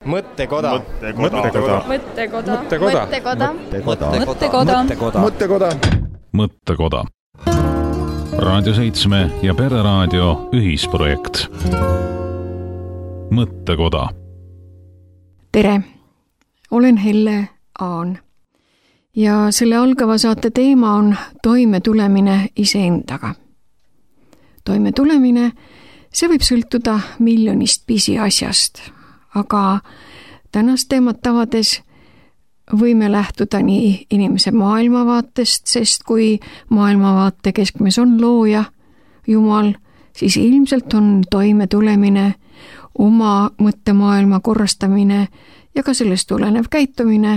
Mõttekoda. Raadio 7 ja Pereraadio ühisprojekt. Mõttekoda. Tere, olen Helle Aan ja selle algava saate teema on toimetulemine iseendaga. Toimetulemine, see võib sõltuda miljonist pisiasjast, aga tänast teemat tavades võime lähtuda nii inimese maailmavaatest, sest kui maailmavaate keskmes on looja, Jumal, siis ilmselt on toimetulemine, oma mõttemaailma korrastamine ja ka sellest tulenev käitumine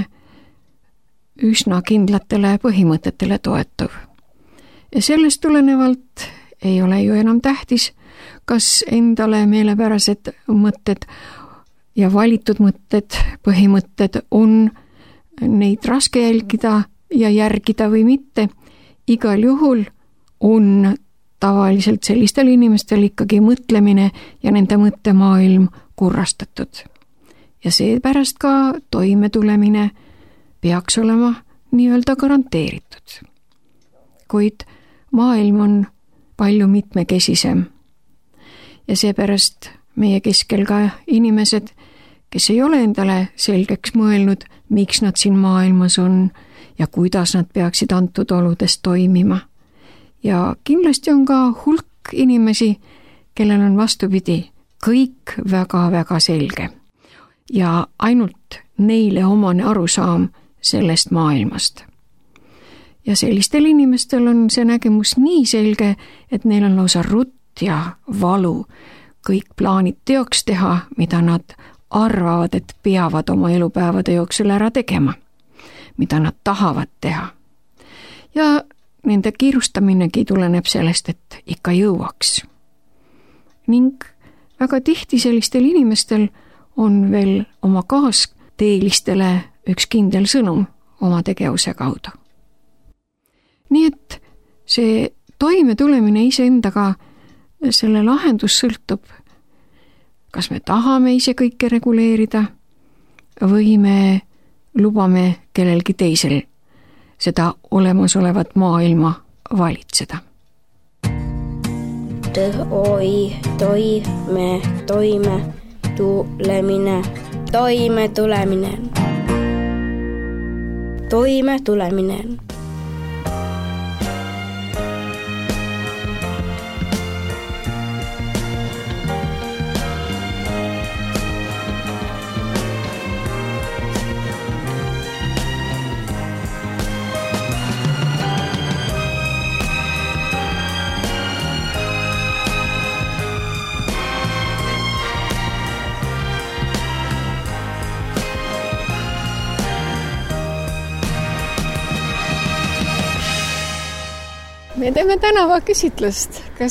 üsna kindlatele põhimõtetele toetuv. Ja sellest tulenevalt ei ole ju enam tähtis, kas endale meelepärased mõtted ja valitud mõtted, põhimõtted on neid raske jälgida ja järgida või mitte. Igal juhul on tavaliselt sellistel inimestel ikkagi mõtlemine ja nende mõttemaailm korrastatud. Ja seepärast ka toimetulemine peaks olema nii-öelda garanteeritud. Kuid maailm on palju mitmekesisem ja seepärast meie keskel ka inimesed, kes ei ole endale selgeks mõelnud, miks nad siin maailmas on ja kuidas nad peaksid antud oludes toimima. Ja kindlasti on ka hulk inimesi, kellel on vastupidi kõik väga-väga selge ja ainult neile omane arusaam sellest maailmast. Ja sellistel inimestel on see nägemus nii selge, et neil on lausa rutt ja valu kõik plaanid teoks teha, mida nad arvavad, et peavad oma elupäevade jooksul ära tegema, mida nad tahavad teha. Ja nende kiirustaminegi tuleneb sellest, et ikka jõuaks. Ning väga tihti sellistel inimestel on veel oma kaasteelistele üks kindel sõnum oma tegevuse kaudu. Nii et see toimetulemine iseendaga, selle lahendus sõltub, kas me tahame ise kõike reguleerida või me lubame kellelgi teisel seda olemasolevat maailma valitseda. Toimetulemine. Me teeme tänavaküsitlust. Kas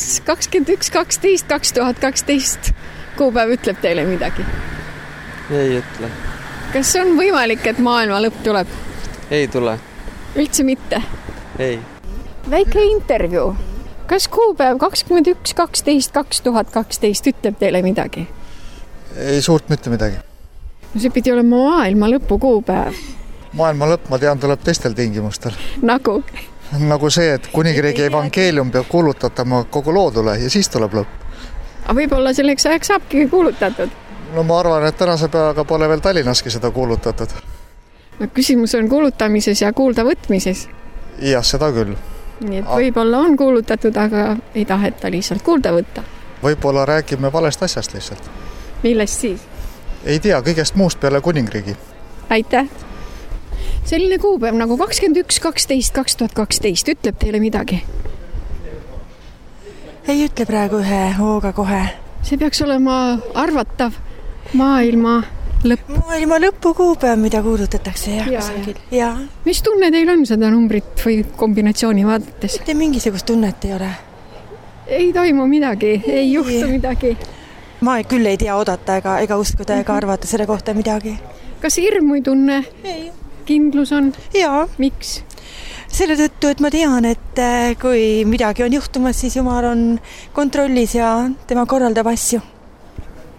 21.12.2012 kuupäev ütleb teile midagi? Ei ütle. Kas on võimalik, et maailma lõpp tuleb? Ei tule. Üldse mitte? Ei. Väike intervjuu. Kas kuupäev 21.12.2012 ütleb teile midagi? Ei suurt mitte midagi. No see pidi olema maailma lõpu kuupäev. Maailma lõpp, ma tean, tuleb teistel tingimustel. Nagu see, et kuningriigi evangeelium peab kuulutatama kogu loodule ja siis tuleb lõpp. Aga võib-olla selleks ajaks saabki kuulutatud? No ma arvan, et tänase päevaga pole veel Tallinnaski seda kuulutatud. No küsimus on kuulutamises ja kuulda võtmises. Jah, seda küll. Nii et võib-olla on kuulutatud, aga ei taheta lihtsalt kuulda võtta. Võib-olla räägime valest asjast lihtsalt. Millest siis? Ei tea, kõigest muust peale kuningriigi. Aitäh! Selline kuupäev nagu 21.12.2012 ütleb teile midagi? Ei ütle praegu ühe hooga kohe. See peaks olema arvatav maailma lõpp. Maailma lõpu kuupäev, mida kuulutatakse. Ja. Mis tunne teil on seda numbrit või kombinatsiooni vaadates? Mitte mingisugust tunnet ei ole. Ei toimu midagi, ei juhtu midagi. Ma küll ei tea odata ega uskuda ega arvata selle kohta midagi. Kas hirmu ei tunne? Ei. Kindlus on? Jaa. Miks? Selle tõttu, et ma tean, et kui midagi on juhtumas, siis Jumal on kontrollis ja tema korraldab asju.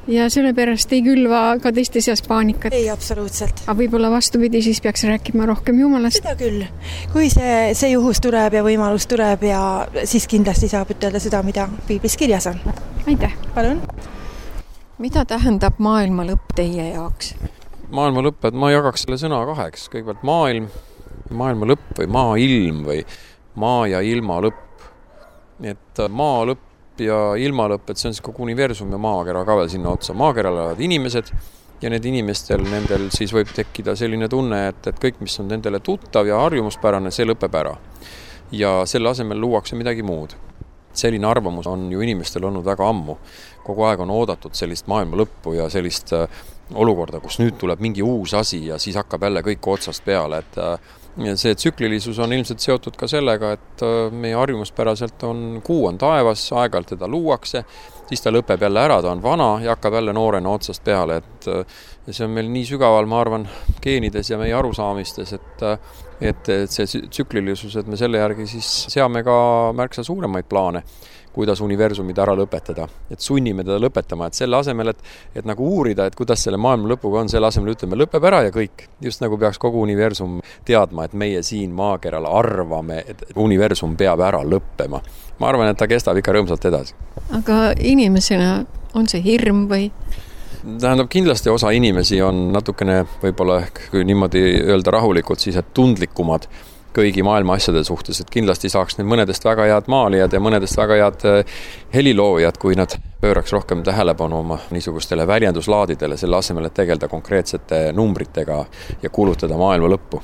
ja sellepärast ei külva ka teiste seas paanikat. Ei, absoluutselt. Aga võib-olla vastupidi, siis peaks rääkima rohkem Jumalast. Seda küll. Kui see juhus tuleb ja võimalus tuleb ja siis kindlasti saab ütelda seda, mida Piiblis kirjas on. Aitäh. Palun. Mida tähendab maailma lõpp teie jaoks? Maailma lõpp, et ma jagaks selle sõna kaheks. Kõigepealt maailma lõpp või maailm või maa ja ilma lõpp. Et maa lõpp ja ilma lõpp, et see on siis kogu universum ja maakera ka veel sinna otsa. Maakeral elavad inimesed ja need inimestel, nendel siis võib tekkida selline tunne, et kõik, mis on nendele tuttav ja harjumuspärane, see lõpeb ära. Ja selle asemel luuakse midagi muud. Selline arvamus on ju inimestel olnud väga ammu. Kogu aeg on oodatud sellist maailma lõppu ja sellist olukorda, kus nüüd tuleb mingi uus asi ja siis hakkab jälle kõik otsast peale, et see tsüklilisus on ilmselt seotud ka sellega, et meie harjumuspäraselt kuu on taevas, aeg-ajalt teda luuakse, siis ta lõpeb jälle ära, ta on vana ja hakkab jälle noorena otsast peale, et see on meil nii sügaval, ma arvan, geenides ja meie arusaamistes, et see tsüklilisus, et me selle järgi siis seame ka märksa suuremaid plaane, kuidas universumid ära lõpetada, et sunnime teda lõpetama, et selle asemel, et nagu uurida, et kuidas selle maailma lõpuga on, selle asemel ütleme, lõpeb ära ja kõik. Just nagu peaks kogu universum teadma, et meie siin maakeral arvame, et universum peab ära lõppema. Ma arvan, et ta kestab ikka rõõmsalt edasi. Aga inimesena on see hirm või? Tähendab, kindlasti osa inimesi on natukene võib-olla, kui niimoodi öelda rahulikult, siis et tundlikumad kõigi maailma asjade suhtes, et kindlasti saaks need mõnedest väga head maalijad ja mõnedest väga head heliloojad, kui nad pööraks rohkem tähelepanu oma niisugustele väljenduslaadidele selle asemel, et tegeleda konkreetsete numbritega ja kuulutada maailma lõppu.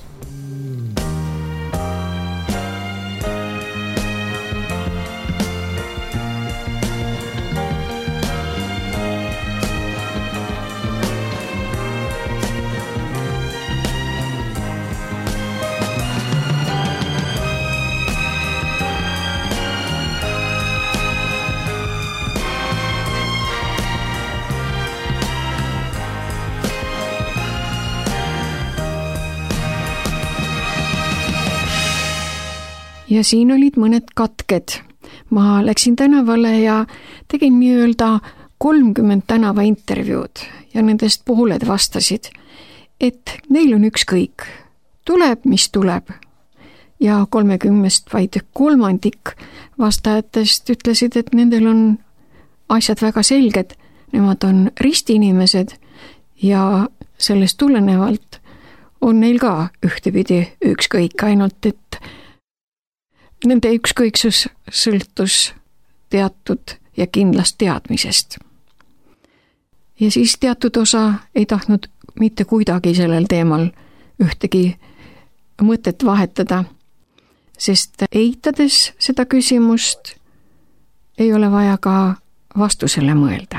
Ja siin olid mõned katked. Ma läksin tänavale ja tegin nii-öelda 30 tänava intervjuud ja nendest pooled vastasid, et neil on ükskõik. Tuleb, mis tuleb. Ja 30 vaid kolmandik vastajatest ütlesid, et nendel on asjad väga selged. Nemad on ristiinimesed ja sellest tulenevalt on neil ka ühtepidi ükskõik, ainult et nende ükskõiksus sõltus teatud ja kindlast teadmisest. Ja siis teatud osa ei tahtnud mitte kuidagi sellel teemal ühtegi mõtet vahetada, sest eitades seda küsimust ei ole vaja ka vastusele mõelda.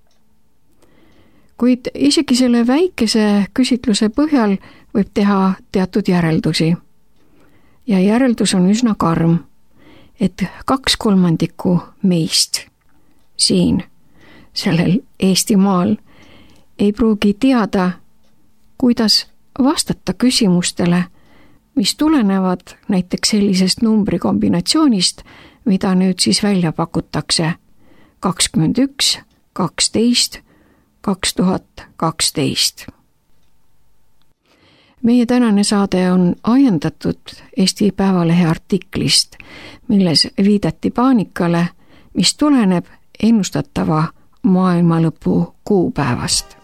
Kuid isegi selle väikese küsitluse põhjal võib teha teatud järeldusi. Ja järeldus on üsna karm, et 2/3 meist siin, sellel Eestimaal, ei pruugi teada, kuidas vastata küsimustele, mis tulenevad näiteks sellisest numbrikombinatsioonist, mida nüüd siis välja pakutakse 21, 12, 2012. Meie tänane saade on ajendatud Eesti Päevalehe artiklist, milles viidati paanikale, mis tuleneb ennustatava maailmalõpu kuupäevast.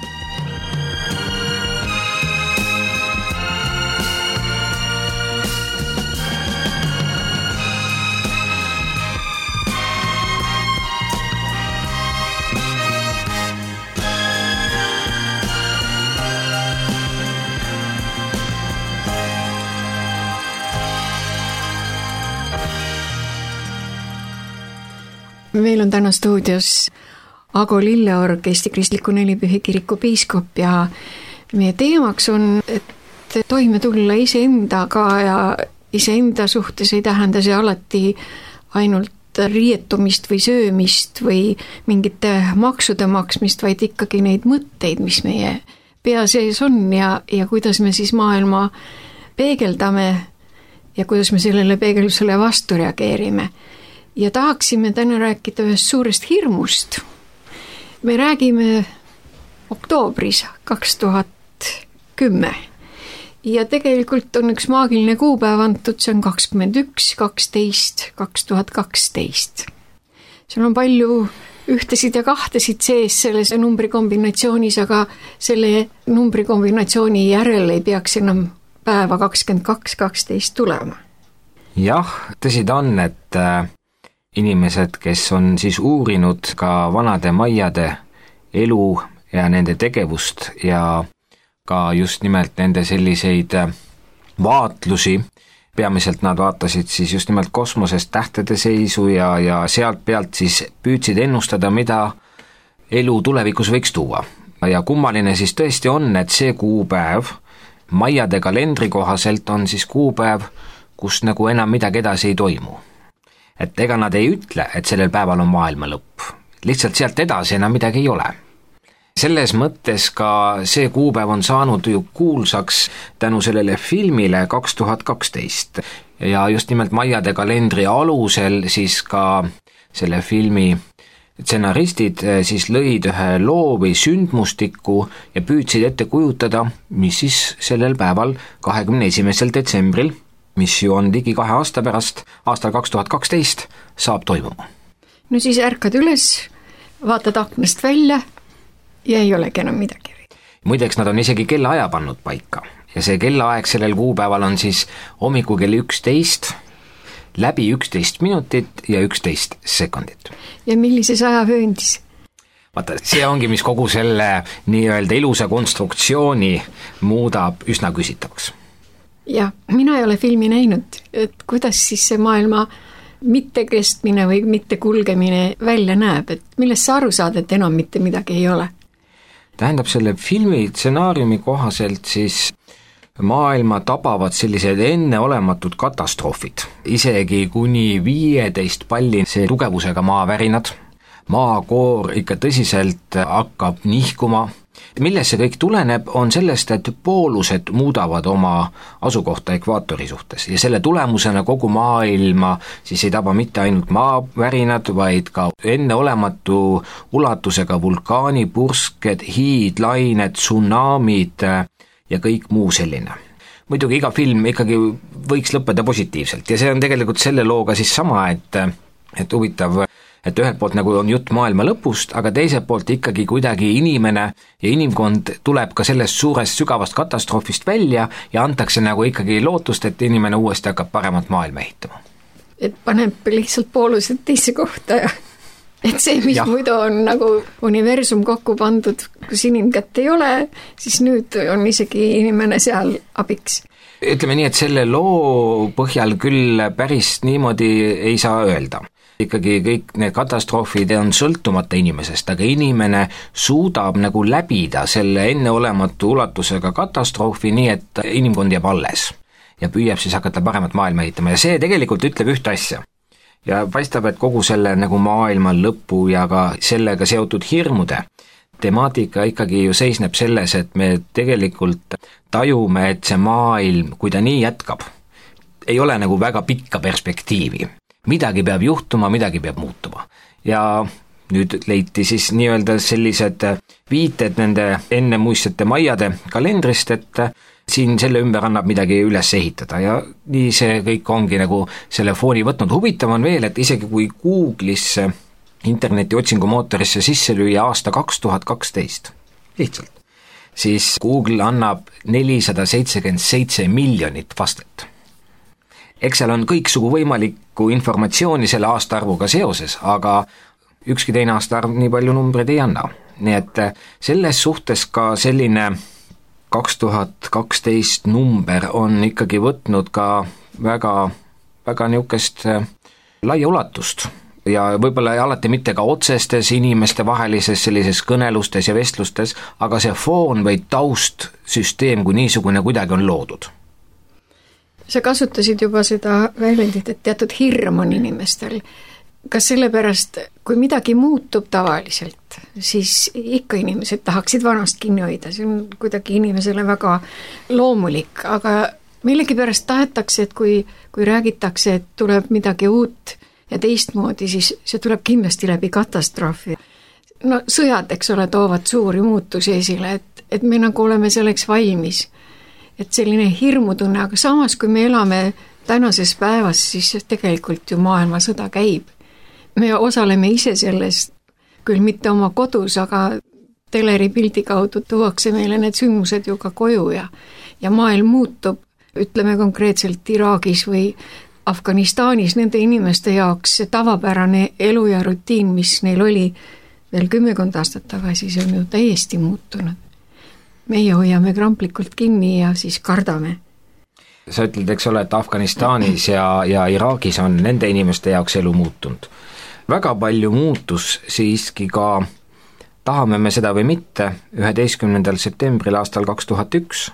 Meil on täna stuudios Ago Lilleorg, Eesti Kristliku Nelipühi Kiriku piiskop ja meie teemaks on, et toime tulla iseendaga ja iseenda suhtes ei tähenda see alati ainult riietumist või söömist või mingite maksude maksmist, vaid ikkagi neid mõtteid, mis meie pea sees on ja kuidas me siis maailma peegeldame ja kuidas me sellele peegeldusele vastu reageerime. Ja tahaksime täna rääkida ühest suurest hirmust, me räägime oktoobris 2010 ja tegelikult on üks maagiline kuupäev antud, see on 21.12.2012. seal on palju ühtesid ja kahtesid sees selles numbrikombinatsioonis, aga selle numbrikombinatsiooni järel ei peaks enam päeva 22.12 tulema. Jah, tõsi ta on, et inimesed, kes on siis uurinud ka vanade maiade elu ja nende tegevust ja ka just nimelt nende selliseid vaatlusi, peamiselt nad vaatasid siis just nimelt kosmosest tähtede seisu ja sealt pealt siis püüdsid ennustada, mida elu tulevikus võiks tuua. Ja kummaline siis tõesti on, et see kuupäev maiade kalendri kohaselt on siis kuupäev, kus nagu enam midagi edasi ei toimu. Et ega nad ei ütle, et sellel päeval on maailma lõpp. Lihtsalt sealt edasi enam midagi ei ole. Selles mõttes ka see kuupäev on saanud ju kuulsaks tänu sellele filmile 2012 ja just nimelt maiade kalendri alusel siis ka selle filmi stsenaristid siis lõid ühe loo või sündmustiku ja püüdsid ette kujutada, mis siis sellel päeval 21. detsembril, mis ju on ligi 2 aasta pärast, aastal 2012, saab toimuma. No siis ärkad üles, vaatad aknast välja ja ei olegi enam midagi. Muideks nad on isegi kellaaja pannud paika ja see kellaaeg sellel kuupäeval on siis hommiku kell 11, läbi 11 minutit ja 11 sekundit. Ja millises ajavööndis? Vaata, see ongi, mis kogu selle nii-öelda ilusa konstruktsiooni muudab üsna küsitavaks. Ja mina ei ole filmi näinud, et kuidas siis see maailma mittekestmine või mittekulgemine välja näeb, et millest sa aru saad, et enam mitte midagi ei ole? Tähendab, selle filmi stsenaariumi kohaselt siis maailma tabavad sellised enneolematud katastroofid, isegi kuni 15 pallise tugevusega maavärinad, maakoor ikka tõsiselt hakkab nihkuma. Millest see kõik tuleneb, on sellest, et poolused muudavad oma asukohta ekvaatori suhtes ja selle tulemusena kogu maailma siis ei taba mitte ainult maavärinad, vaid ka enneolematu ulatusega vulkaanipursked, hiidlained, tsunamid ja kõik muu selline. Muidugi iga film ikkagi võiks lõppeda positiivselt ja see on tegelikult selle looga siis sama, et huvitav, et ühelt poolt nagu on jutt maailma lõpust, aga teiselt poolt ikkagi kuidagi inimene ja inimkond tuleb ka sellest suurest sügavast katastroofist välja ja antakse nagu ikkagi lootust, et inimene uuesti hakkab paremat maailma ehitama. Et paneb lihtsalt poolused teise kohta ja et see, mis muidu on nagu universum kokku pandud, kus inimkätt ei ole, siis nüüd on isegi inimene seal abiks. Ütleme nii, et selle loo põhjal küll päris niimoodi ei saa öelda. Ikkagi kõik need katastroofid on sõltumata inimesest, aga inimene suudab nagu läbida selle enneolematu ulatusega katastroofi nii, et inimkond jääb alles ja püüab siis hakata paremat maailma ehitama ja see tegelikult ütleb ühte asja. Ja paistab, et kogu selle nagu maailma lõpu ja ka sellega seotud hirmude temaatika ikkagi ju seisneb selles, et me tegelikult tajume, et see maailm, kui ta nii jätkab, ei ole nagu väga pikka perspektiivi. Midagi peab juhtuma, midagi peab muutuma. Ja nüüd leiti siis nii-öelda sellised viited nende ennemuistsete maiade kalendrist, et siin selle ümber annab midagi üles ehitada ja nii see kõik ongi nagu selle fooni võtnud. Huvitav on veel, et isegi kui Google'isse interneti otsingumootorisse sisse lüüa aasta 2012, lihtsalt, siis Google annab 477 miljonit vastet. Eks seal on kõiksugu võimalikku informatsiooni selle aastaarvuga seoses, aga ükski teine aastaarv nii palju numbreid ei anna. Nii et selles suhtes ka selline 2012 number on ikkagi võtnud ka väga niisugust laia ulatust ja võib-olla alati mitte ka otsestes inimeste vahelises sellises kõnelustes ja vestlustes, aga see foon või taustsüsteem kui niisugune kuidagi on loodud. Sa kasutasid juba seda väljendit, et teatud hirm on inimestel. Kas sellepärast, kui midagi muutub tavaliselt, siis ikka inimesed tahaksid vanast kinni hoida, see on kuidagi inimesele väga loomulik, aga millegipärast tahetakse, et kui räägitakse, et tuleb midagi uut ja teistmoodi, siis see tuleb kindlasti läbi katastroofi. no sõjad, eks ole, toovad suuri muutusi esile, et me nagu oleme selleks valmis. Et selline hirmutunne, aga samas, kui me elame tänases päevas, siis tegelikult ju maailmasõda käib. Me osaleme ise sellest, küll mitte oma kodus, aga teleri pildi kaudu tuuakse meile need sündmused ju ka koju ja maailm muutub, ütleme konkreetselt Iraagis või Afganistanis nende inimeste jaoks see tavapärane elu ja rutiin, mis neil oli veel 10 aastat tagasi, see on ju täiesti muutunud. Meie hoiame kramplikult kinni ja siis kardame. Sa ütled, eks ole, et Afganistanis ja Iraagis on nende inimeste jaoks elu muutunud. Väga palju muutus siiski ka, tahame me seda või mitte, 11. septembril aastal 2001,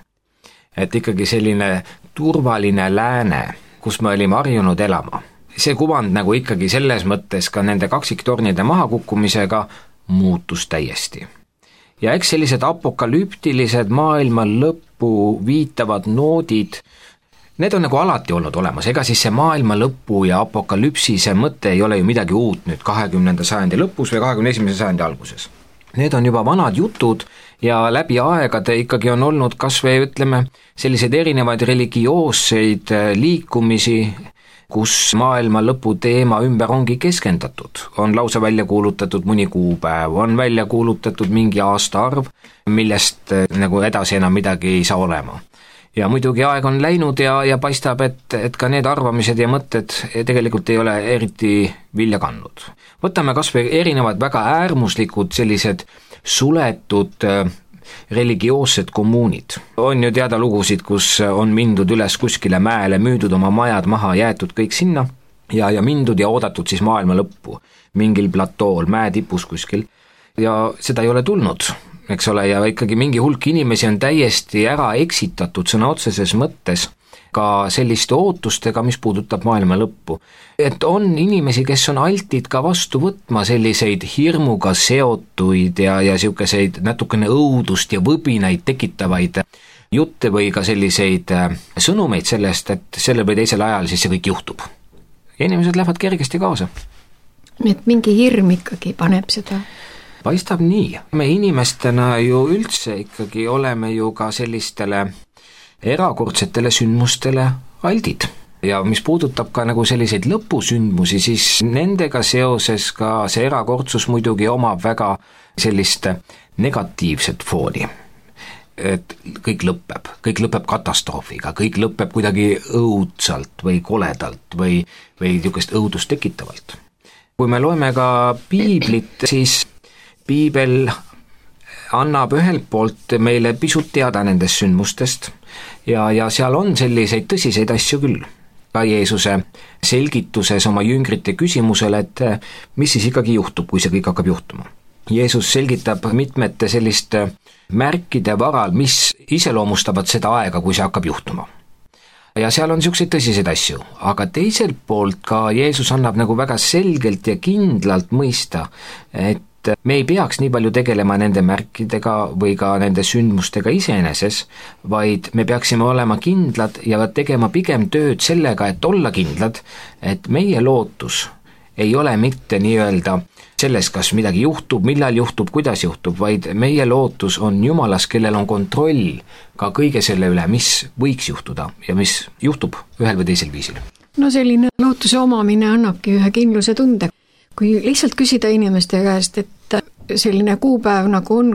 et ikkagi selline turvaline lääne, kus me olime harjunud elama. See kuvand nagu ikkagi selles mõttes ka nende kaksiktornide mahakukkumisega muutus täiesti. Ja eks sellised apokalüptilised maailma lõppu viitavad noodid, need on nagu alati olnud olemas, ega siis see maailma lõppu ja apokalüpsise mõte ei ole ju midagi uut nüüd 20. sajandi lõpus või 21. sajandi alguses. Need on juba vanad jutud ja läbi aegade ikkagi on olnud kas või ütleme selliseid erinevaid religioosseid liikumisi, kus maailma lõpu teema ümber ongi keskendatud. On lausa välja kuulutatud mõni kuupäev, on välja kuulutatud mingi aastaarv, millest nagu edasi enam midagi ei saa olema. Ja muidugi aeg on läinud ja paistab, et ka need arvamised ja mõtted tegelikult ei ole eriti vilja kandnud. Võtame kas või erinevad väga äärmuslikud sellised suletud religioossed kommuunid. On ju teada lugusid, kus on mindud üles kuskile mäele, müüdud oma majad maha, jäetud kõik sinna ja mindud ja oodatud siis maailma lõppu mingil platool, mäe tipus kuskil. Ja seda ei ole tulnud, eks ole, ja ikkagi mingi hulk inimesi on täiesti ära eksitatud sõna otseses mõttes ka selliste ootustega, mis puudutab maailma lõppu. Et on inimesi, kes on altid ka vastu võtma selliseid hirmuga seotuid ja siukeseid natukene õudust ja võbinaid tekitavaid jutte või ka selliseid sõnumeid sellest, et sellel või teisel ajal siis see kõik juhtub. Ja inimesed lähevad kergesti kaasa. Et mingi hirm ikkagi paneb seda? Paistab nii. Me inimestena ju üldse ikkagi oleme ju ka sellistele erakordsetele sündmustele aldid. Ja mis puudutab ka nagu selliseid lõpusündmusi, siis nendega seoses ka see erakordsus muidugi omab väga sellist negatiivset fooni. Et kõik lõpeb katastroofiga, kõik lõpeb kuidagi õudsalt või koledalt või niisugust õudust tekitavalt. Kui me loeme ka piiblit, siis piibel annab ühelt poolt meile pisut teada nendest sündmustest ja seal on selliseid tõsiseid asju küll. Ka Jeesuse selgituses oma jüngrite küsimusele, et mis siis ikkagi juhtub, kui see kõik hakkab juhtuma. Jeesus selgitab mitmete selliste märkide varal, mis iseloomustavad seda aega, kui see hakkab juhtuma. Ja seal on niisuguseid tõsiseid asju, aga teiselt poolt ka Jeesus annab nagu väga selgelt ja kindlalt mõista, et me ei peaks nii palju tegelema nende märkidega või ka nende sündmustega iseeneses, vaid me peaksime olema kindlad ja tegema pigem tööd sellega, et olla kindlad, et meie lootus ei ole mitte nii-öelda selles, kas midagi juhtub, millal juhtub, kuidas juhtub, vaid meie lootus on Jumalas, kellel on kontroll ka kõige selle üle, mis võiks juhtuda ja mis juhtub ühel või teisel viisil. No selline lootuse omamine annabki ühe kindluse tunde. Kui lihtsalt küsida inimeste käest, et selline kuupäev nagu on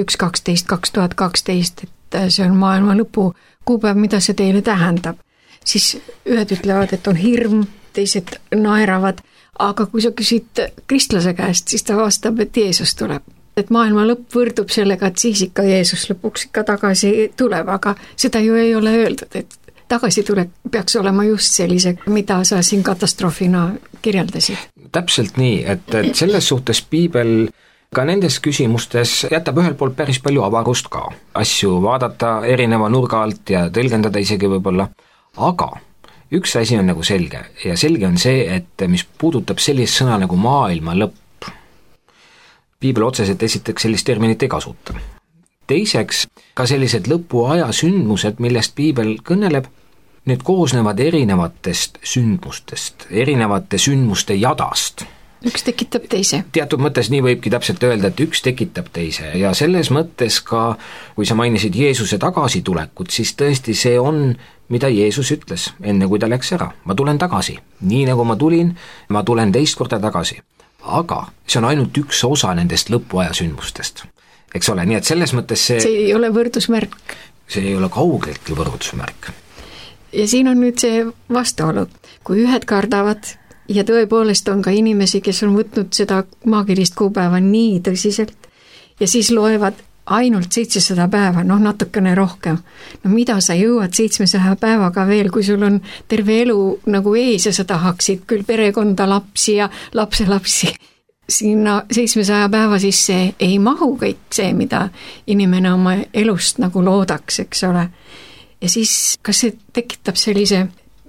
21.12.2012, et see on maailma lõpu kuupäev, mida see teile tähendab, siis ühed ütlevad, et on hirm, teised naeravad, aga kui sa küsid kristlase käest, siis ta vastab, et Jeesus tuleb. Et maailma lõpp võrdub sellega, et siis ikka Jeesus lõpuks ikka tagasi tuleb, aga seda ju ei ole öeldud, et tagasitulek peaks olema just sellise, mida sa siin katastroofina kirjeldasid. Täpselt nii, et selles suhtes piibel ka nendes küsimustes jätab ühelt poolt päris palju avarust ka. Asju vaadata erineva nurga alt ja tõlgendada isegi võib-olla, aga üks asi on nagu selge ja selge on see, et mis puudutab sellist sõna nagu maailma lõpp. Piibel otseselt esiteks sellist terminit ei kasuta. Teiseks, ka sellised lõpuaja sündmused, millest piibel kõneleb, need koosnevad erinevatest sündmustest, erinevate sündmuste jadast. üks tekitab teise. Teatud mõttes nii võibki täpselt öelda, et üks tekitab teise ja selles mõttes ka, kui sa mainisid Jeesuse tagasitulekut, siis tõesti see on, mida Jeesus ütles enne, kui ta läks ära. Ma tulen tagasi. Nii nagu ma tulen teist korda tagasi. Aga see on ainult üks osa nendest lõpuaja sündmustest. Eks ole, nii et selles mõttes see ei ole võrdusmärk. See ei ole kaugeltki võrdusmärk. Ja siin on nüüd see vastuolu. Kui ühed kardavad ja tõepoolest on ka inimesi, kes on võtnud seda maagilist kuupäeva nii tõsiselt ja siis loevad ainult 700 päeva, natukene rohkem. Mida sa jõuad 700 päevaga veel, kui sul on terve elu nagu ees ja sa tahaksid küll perekonda, lapsi ja lapselapsi. Sinna 700 päeva sisse ei mahu kõik see, mida inimene oma elust nagu loodaks, eks ole. Ja siis, kas see tekitab sellise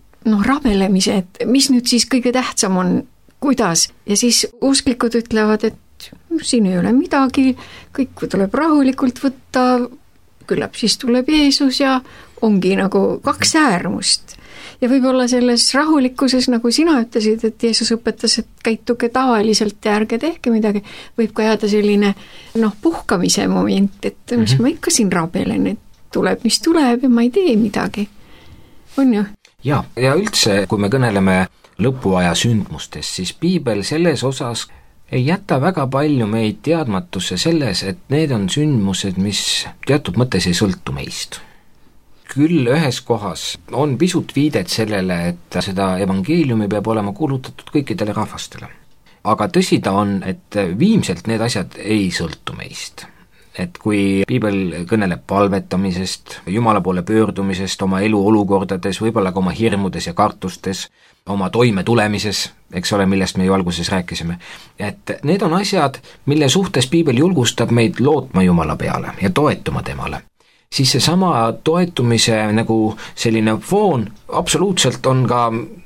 rabelemise, et mis nüüd siis kõige tähtsam on, kuidas? Ja siis usklikud ütlevad, et siin ei ole midagi, kõik tuleb rahulikult võtta, küllap siis tuleb Jeesus ja ongi nagu kaks äärmust. Ja võib-olla selles rahulikkuses, nagu sina ütlesid, et Jeesus õpetas, et käituge tavaliselt ja ärge tehke midagi, võib ka jääda selline puhkamise moment, et mis ma ikka siin rabelen, et tuleb, mis tuleb ja ma ei tee midagi. On ju? Ja üldse, kui me kõneleme lõpuaja sündmustest, siis piibel selles osas ei jäta väga palju meid teadmatusse selles, et need on sündmused, mis teatud mõttes ei sõltu meist. Küll ühes kohas on pisut viidet sellele, et seda evangeeliumi peab olema kuulutatud kõikidele rahvastele. Aga tõsi ta on, et viimselt need asjad ei sõltu meist. Et kui piibel kõneleb palvetamisest, Jumala poole pöördumisest, oma elu olukordades, võib-olla ka oma hirmudes ja kartustes, oma toime tulemises, eks ole, millest me ju alguses rääkisime, et need on asjad, mille suhtes piibel julgustab meid lootma Jumala peale ja toetuma temale. Siis see sama toetumise nagu selline foon absoluutselt on ka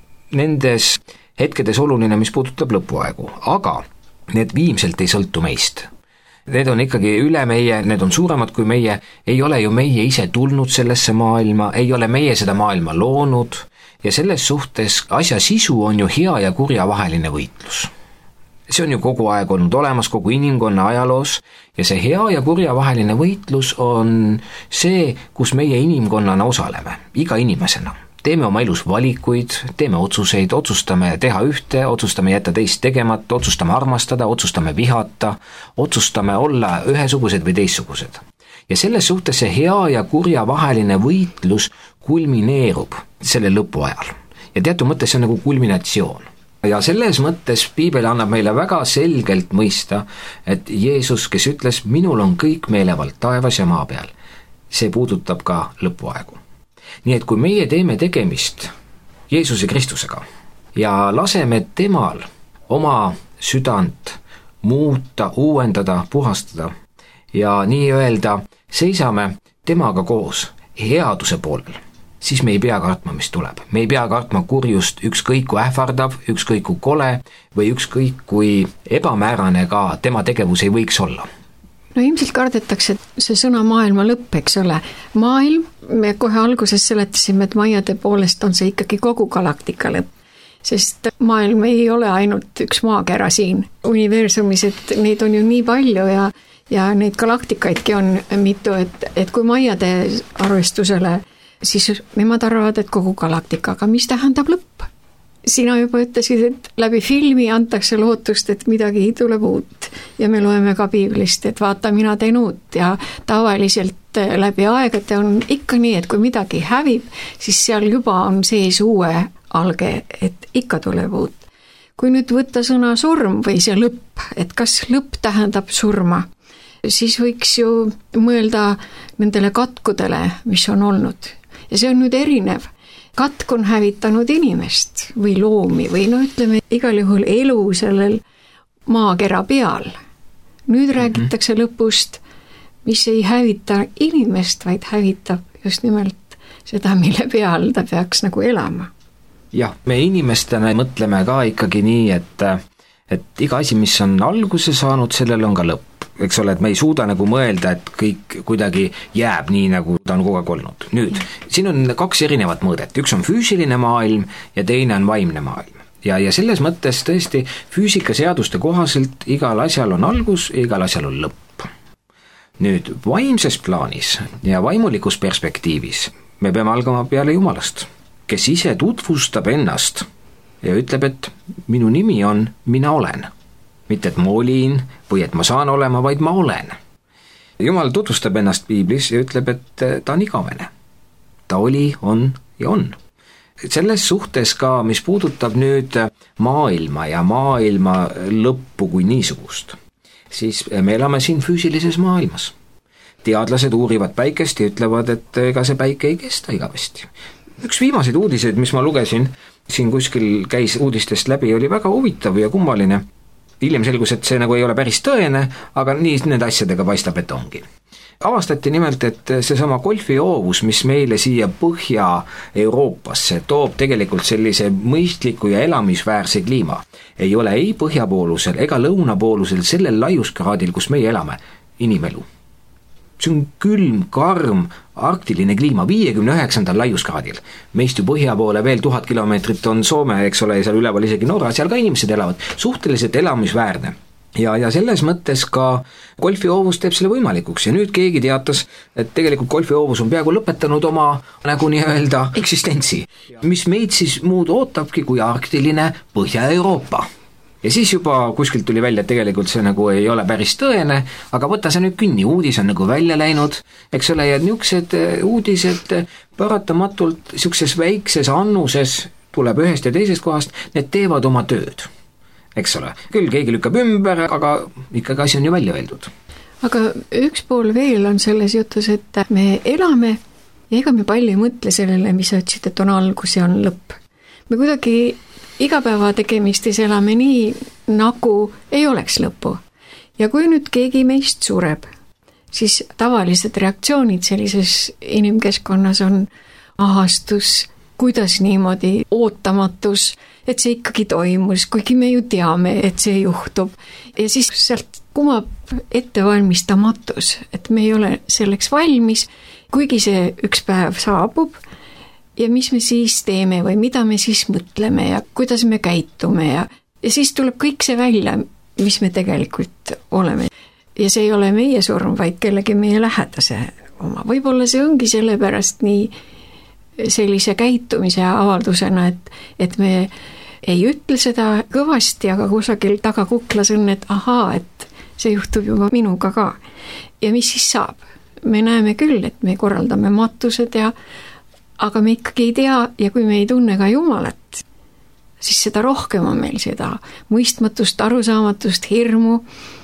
nendes hetkedes oluline, mis puudutab lõpuaegu, aga need viimselt ei sõltu meist. Need on ikkagi üle meie, need on suuremad kui meie, ei ole ju meie ise tulnud sellesse maailma, ei ole meie seda maailma loonud ja selles suhtes asja sisu on ju hea ja kurja vaheline võitlus. See on ju kogu aeg olnud olemas kogu inimkonna ajaloos ja see hea ja kurja vaheline võitlus on see, kus meie inimkonnana osaleme, iga inimesena. Teeme oma elus valikuid, teeme otsuseid, otsustame teha ühte, otsustame jätta teist tegemata, otsustame armastada, otsustame vihata, otsustame olla ühesugused või teistsugused. Ja selles suhtes see hea ja kurja vaheline võitlus kulmineerub selle lõpuajal. Ja teatud mõttes see on nagu kulminatsioon. Ja selles mõttes piibel annab meile väga selgelt mõista, et Jeesus, kes ütles, minul on kõik meelevald taevas ja maa peal, see puudutab ka lõpuaegu. Nii et kui meie teeme tegemist Jeesuse Kristusega ja laseme temal oma südant muuta, uuendada, puhastada ja nii-öelda seisame temaga koos headuse poolel, siis me ei pea kartma, mis tuleb. Me ei pea kartma kurjust, ükskõik kui ähvardav, ükskõik kui kole või ükskõik kui ebamäärane ka tema tegevus ei võiks olla. No ilmselt kardetakse see sõna maailma lõpp, eks ole. Maailm, me kohe alguses seletasime, et maiade poolest on see ikkagi kogu galaktika lõpp. Sest maailm ei ole ainult üks maakera siin universumis, et neid on ju nii palju ja neid galaktikaidki on mitu, et kui maiade arvestusele, siis nemad arvavad, et kogu galaktika, aga mis tähendab lõpp? Sina juba ütlesid, et läbi filmi antakse lootust, et midagi tuleb uut ja me loeme ka piiblist, et vaata, mina teen uut ja tavaliselt läbi aegade on ikka nii, et kui midagi hävib, siis seal juba on sees uue alge, et ikka tuleb uut. Kui nüüd võtta sõna surm või see lõpp, et kas lõpp tähendab surma, siis võiks ju mõelda nendele katkudele, mis on olnud ja see on nüüd erinev. Katk on hävitanud inimest või loomi või ütleme igal juhul elu sellel maakera peal. Nüüd räägitakse lõpust, mis ei hävita inimest, vaid hävitab just nimelt seda, mille peal ta peaks nagu elama. Jah, me inimestena mõtleme ka ikkagi nii, et iga asi, mis on alguse saanud, sellel on ka lõpp. Eks ole, et me ei suuda nagu mõelda, et kõik kuidagi jääb nii, nagu ta on kogu aeg olnud. Nüüd, siin on kaks erinevat mõõdet. Üks on füüsiline maailm ja teine on vaimne maailm. ja selles mõttes tõesti füüsikaseaduste kohaselt igal asjal on algus ja igal asjal on lõpp. Nüüd vaimses plaanis ja vaimulikus perspektiivis me peame algama peale Jumalast, kes ise tutvustab ennast ja ütleb, et minu nimi on mina olen. Mitte, et ma olin või et ma saan olema, vaid ma olen. Jumal tutvustab ennast piiblis ja ütleb, et ta on igavene. Ta oli, on ja on. Selles suhtes ka, mis puudutab nüüd maailma ja maailma lõppu kui niisugust, siis me elame siin füüsilises maailmas. Teadlased uurivad päikest ja ütlevad, et ega see päike ei kesta igavesti. Üks viimaseid uudiseid, mis ma lugesin, siin kuskil käis uudistest läbi, oli väga huvitav ja kummaline. Hiljem selgus, et see nagu ei ole päris tõene, aga nii nende asjadega paistab, et ongi. Avastati nimelt, et seesama golfihoovus, mis meile siia Põhja-Euroopasse toob tegelikult sellise mõistliku ja elamisväärse kliima, ei ole ei põhjapoolusel ega lõunapoolusel sellel laiuskraadil, kus meie elame, inimelu. See on külm, karm, arktiline kliima 59. laiuskraadil. Meist ju põhja poole veel 1000 kilomeetrit on Soome, eks ole, ja seal üleval isegi Norra, seal ka inimesed elavad. Suhteliselt elamisväärne. Ja selles mõttes ka golfihoovus teeb selle võimalikuks ja nüüd keegi teatas, et tegelikult golfihoovus on peaaegu lõpetanud oma nagu nii-öelda eksistentsi, mis meid siis muud ootabki kui arktiline Põhja-Euroopa. Ja siis juba kuskilt tuli välja, et tegelikult see nagu ei ole päris tõene, aga võta see nüüd kinni, uudis on nagu välja läinud, eks ole, ja niisugused uudised paratamatult niisuguses väikses annuses tuleb ühest ja teisest kohast, need teevad oma tööd. Eks ole, küll keegi lükkab ümber, aga ikkagi asi on ju välja öeldud. Aga üks pool veel on selles jutus, et me elame ja ega me palju ei mõtle sellele, mis sa ütlesid, et on algus ja on lõpp. Me kuidagi igapäeva tegemistes elame nii, nagu ei oleks lõppu. Ja kui nüüd keegi meist sureb, siis tavalised reaktsioonid sellises inimkeskkonnas on ahastus, kuidas niimoodi, ootamatus, et see ikkagi toimus, kuigi me ju teame, et see juhtub. Ja siis sealt kumab ettevalmistamatus, et me ei ole selleks valmis, kuigi see üks päev saabub ja mis me siis teeme või mida me siis mõtleme ja kuidas me käitume ja siis tuleb kõik see välja, mis me tegelikult oleme. Ja see ei ole meie surm, vaid kellegi meie lähedase oma. Võib-olla see ongi sellepärast nii sellise käitumise avaldusena, et me ei ütle seda kõvasti, aga kusagil taga kuklas on, et ahaa, et see juhtub juba minuga ka. Ja mis siis saab? Me näeme küll, et me korraldame matused aga me ikkagi ei tea ja kui me ei tunne ka Jumalat, siis seda rohkem on meil seda mõistmatust, arusaamatust, hirmu.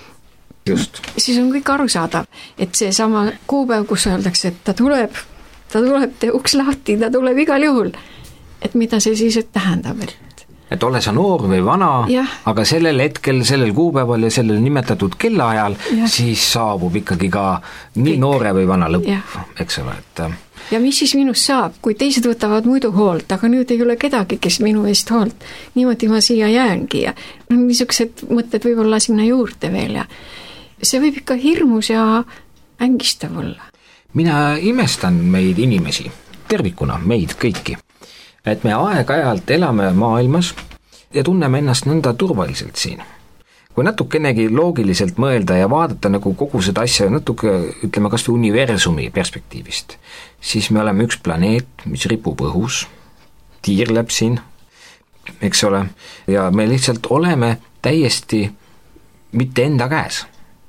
Just. Siis on kõik arusaadav, et see sama kuupäev, kus öeldakse, et ta tuleb, tee uks lahti, ta tuleb igal juhul. Et mida see siis tähendab? Et ole sa noor või vana, aga sellel hetkel, sellel kuupäeval ja sellel nimetatud kellaajal, siis saabub ikkagi ka nii noore või vana lõpp, eks ole. Ja mis siis minust saab, kui teised võtavad muidu hoolt, aga nüüd ei ole kedagi, kes minu eest hoolt. Niimoodi ma siia jäängi ja niisugused mõtted võib olla sinna juurde veel ja see võib ikka hirmus ja ängistav olla. Mina imestan meid inimesi, tervikuna, meid kõiki, et me aeg-ajalt elame maailmas ja tunneme ennast nõnda turvaliselt siin. Kui natukenegi loogiliselt mõelda ja vaadata nagu kogu seda asja natuke, ütleme kas või universumi perspektiivist, siis me oleme üks planeet, mis ripub õhus, tiirleb siin, eks ole, ja me lihtsalt oleme täiesti mitte enda käes.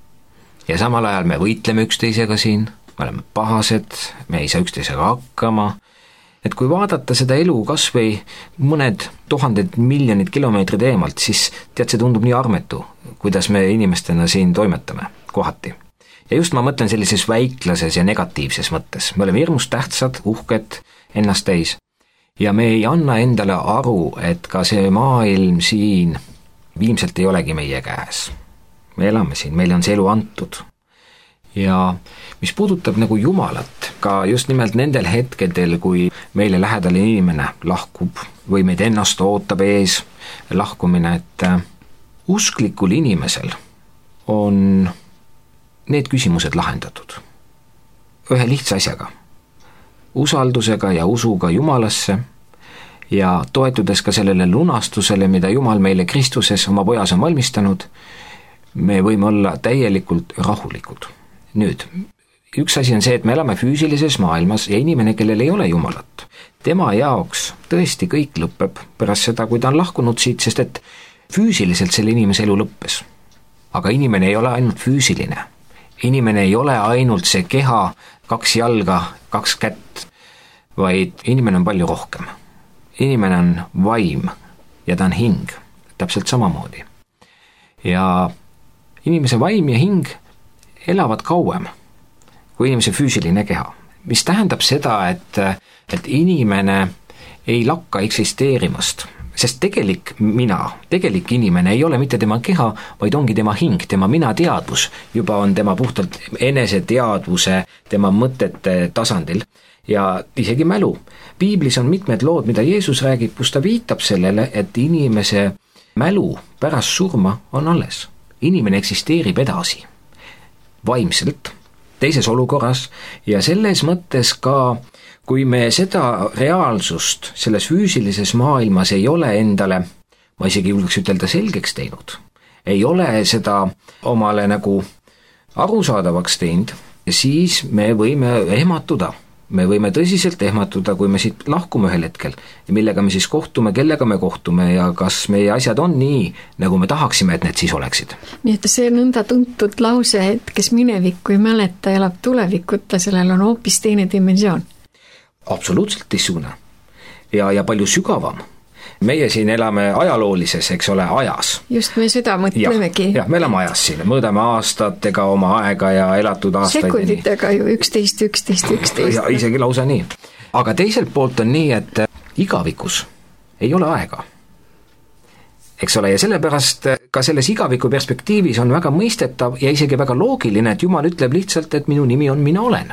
Ja samal ajal me võitleme üksteisega siin, me oleme pahased, me ei saa üksteisega hakkama, et kui vaadata seda elu kas või mõned tuhanded miljonid kilomeetrid eemalt, siis tead, see tundub nii armetu, kuidas me inimestena siin toimetame kohati. Ja just ma mõtlen sellises väiklases ja negatiivses mõttes. Me oleme hirmus tähtsad, uhked, ennast täis. Ja me ei anna endale aru, et ka see maailm siin viimselt ei olegi meie käes. Me elame siin, meile on see elu antud. Ja mis puudutab nagu Jumalat, ka just nimelt nendel hetkedel, kui meile lähedal inimene lahkub või meid ennast ootab ees lahkumine, et usklikul inimesel on need küsimused lahendatud. Ühe lihtsa asjaga, usaldusega ja usuga Jumalasse ja toetudes ka sellele lunastusele, mida Jumal meile Kristuses oma pojas on valmistanud, me võime olla täielikult rahulikud. Nüüd, üks asi on see, et me elame füüsilises maailmas ja inimene, kellel ei ole Jumalat, tema jaoks tõesti kõik lõpeb pärast seda, kui ta on lahkunud siit, sest et füüsiliselt selle inimese elu lõppes. Aga inimene ei ole ainult füüsiline. Inimene ei ole ainult see keha, 2 jalga, 2 kätt, vaid inimene on palju rohkem. Inimene on vaim ja ta on hing, täpselt samamoodi. Ja inimese vaim ja hing elavad kauem kui inimese füüsiline keha, mis tähendab seda, et inimene ei lakka eksisteerimast, sest tegelik inimene ei ole mitte tema keha, vaid ongi tema hing, tema mina-teadvus juba on tema puhtalt eneseteadvuse, tema mõtete tasandil ja isegi mälu. Piiblis on mitmed lood, mida Jeesus räägib, kus ta viitab sellele, et inimese mälu pärast surma on alles. Inimene eksisteerib edasi, vaimselt, teises olukorras ja selles mõttes ka, kui me seda reaalsust selles füüsilises maailmas ei ole endale, ma isegi julgeks ütelda, selgeks teinud, ei ole seda omale nagu arusaadavaks teinud, siis me võime ehmatuda. Me võime tõsiselt ehmatuda, kui me siit lahkume ühel hetkel ja millega me siis kohtume, kellega me kohtume ja kas meie asjad on nii, nagu me tahaksime, et need siis oleksid. Nii et see nõnda tuntud lause, et kes minevikku ei mäleta, elab tulevikuta, sellel on hoopis teine dimensioon. Absoluutselt teistsugune ja palju sügavam. Meie siin elame ajaloolises, eks ole, ajas. Just me seda mõtlemegi. Jah, me elame ajas siin, mõõdame aastatega oma aega ja elatud aastaid. Sekunditega ju 11. Ja isegi lausa nii. Aga teiselt poolt on nii, et igavikus ei ole aega. Eks ole, ja sellepärast ka selles igaviku perspektiivis on väga mõistetav ja isegi väga loogiline, et Jumal ütleb lihtsalt, et minu nimi on mina olen.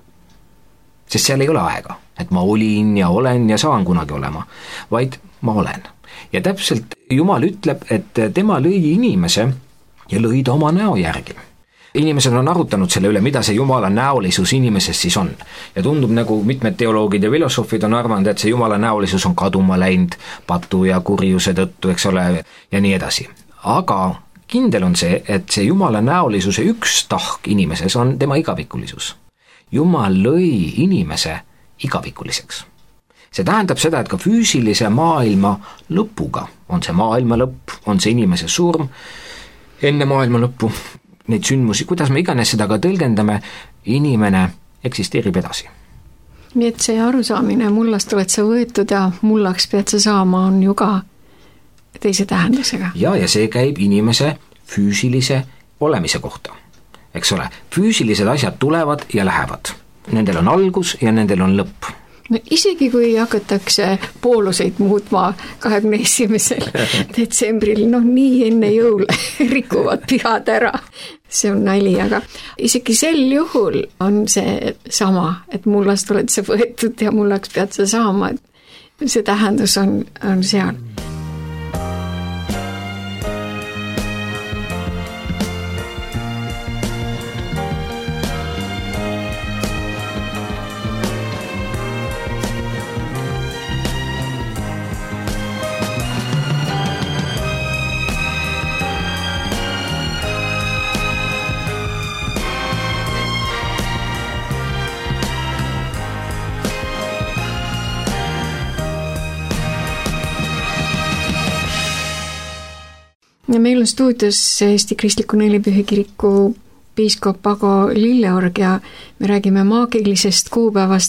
Sest seal ei ole aega, et ma olin ja olen ja saan kunagi olema, vaid ma olen. Ja täpselt Jumal ütleb, et tema lõi inimese ja lõi ta oma näo järgi. Inimesed on arutanud selle üle, mida see Jumala näolisus inimesest siis on. Ja tundub nagu mitmed teoloogid ja filosoofid on arvanud, et see Jumala näolisus on kaduma läinud patu ja kurjuse tõttu, eks ole, ja nii edasi. Aga kindel on see, et see Jumala näolisuse üks tahk inimeses on tema igavikulisus. Jumal lõi inimese igavikuliseks. See tähendab seda, et ka füüsilise maailma lõpuga, on see maailma lõpp, on see inimese surm, enne maailma lõppu, neid sündmusi, kuidas me iganes seda ka tõlgendame, inimene eksisteerib edasi. Nii et see arusaamine, mullast oled sa võetud ja mullaks pead sa saama, on ju ka teise tähendusega. Ja see käib inimese füüsilise olemise kohta. Eks ole, füüsilised asjad tulevad ja lähevad. Nendel on algus ja nendel on lõpp. No isegi kui hakatakse pooluseid muutma 21. detsembril, nii enne jõule rikuvad pühad ära. See on nali, aga isegi sel juhul on see sama, et mullast oled sa võetud ja mullaks pead sa saama. See tähendus on seal. Ja meil on stuudios Eesti Kristliku Nelipühikiriku piiskop Ago Lilleorg ja me räägime maagilisest kuupäevast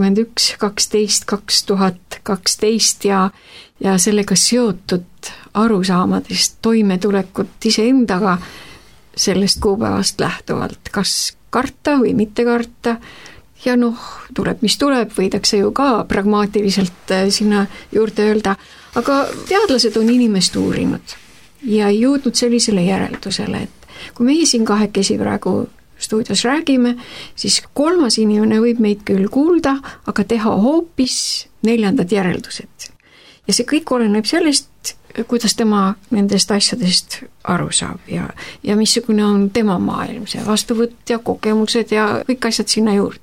21.12.2012 ja sellega seotud arusaamadest toimetulekut iseendaga sellest kuupäevast lähtuvalt. Kas karta või mitte karta ja tuleb mis tuleb, võidakse ju ka pragmaatiliselt sinna juurde öelda, aga teadlased on inimest uurinud ja jõudnud sellisele järeldusele, et kui meie siin kahekesi praegu stuudios räägime, siis kolmas inimene võib meid küll kuulda, aga teha hoopis 4. järeldused. Ja see kõik oleneb sellest, kuidas tema nendest asjadest aru saab ja missugune on tema maailm, see vastuvõtt ja kogemused ja kõik asjad sinna juurde.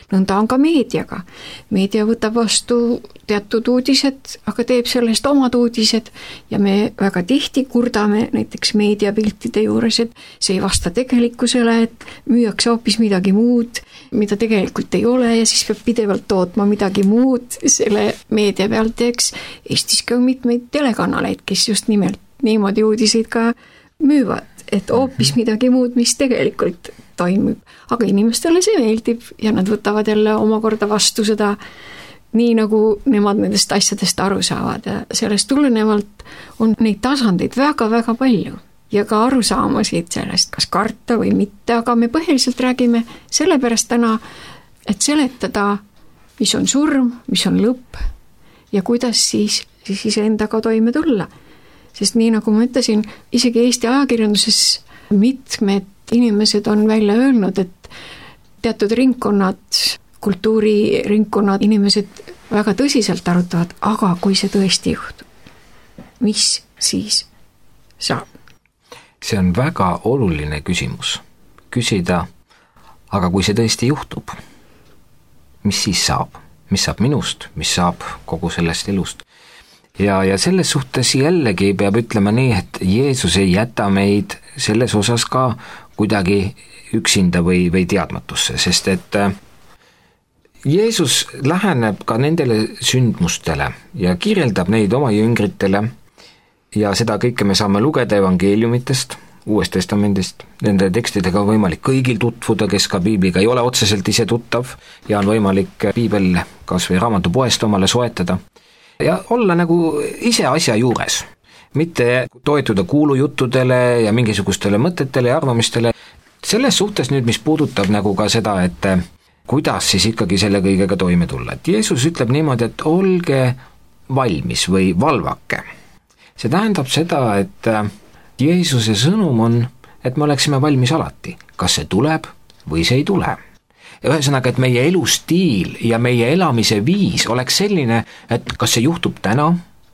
nõnda on ka meediaga. Meedia võtab vastu teatud uudised, aga teeb sellest omad uudised ja me väga tihti kurdame näiteks meediapiltide juures, et see ei vasta tegelikkusele, et müüakse hoopis midagi muud, mida tegelikult ei ole ja siis peab pidevalt tootma midagi muud selle meedia pealt, eks Eestis ka mitmeid telekanaleid, kes just nimelt niimoodi uudiseid ka müüvad, et hoopis midagi muud, mis tegelikult toimub. Aga inimestele see meeldib ja nad võtavad jälle omakorda vastu seda nii, nagu nemad nendest asjadest aru saavad ja sellest tulenevalt on neid tasandeid väga-väga palju ja ka arusaamasid sellest, kas karta või mitte, aga me põhiliselt räägime sellepärast täna, et seletada, mis on surm, mis on lõpp ja kuidas siis endaga toime tulla. Sest nii nagu ma ütlesin, isegi Eesti ajakirjanduses mitmed inimesed on välja öelnud, et teatud ringkonnad, kultuuriringkonnad, inimesed väga tõsiselt arutavad, aga kui see tõesti juhtub, mis siis saab? See on väga oluline küsimus. Küsida, aga kui see tõesti juhtub, mis siis saab? Mis saab minust? Mis saab kogu sellest elust? Ja selles suhtes jällegi peab ütlema nii, et Jeesus ei jäta meid selles osas ka kuidagi üksinda või teadmatusse, sest et Jeesus läheneb ka nendele sündmustele ja kirjeldab neid oma jüngritele ja seda kõike me saame lugeda evangeeliumitest, Uuest Testamendist. Nende tekstidega on võimalik kõigil tutvuda, kes ka piibliga ei ole otseselt ise tuttav ja on võimalik piibel kas või raamatupoest omale soetada ja olla nagu ise asja juures, mitte toetuda kuulujuttudele ja mingisugustele mõtetele ja arvamistele. Selles suhtes nüüd, mis puudutab nagu ka seda, et kuidas siis ikkagi selle kõigega toime tulla. Et Jeesus ütleb niimoodi, et olge valmis või valvake. See tähendab seda, et Jeesuse sõnum on, et me oleksime valmis alati. Kas see tuleb või see ei tule? Ühesõnaga, et meie elustiil ja meie elamise viis oleks selline, et kas see juhtub täna,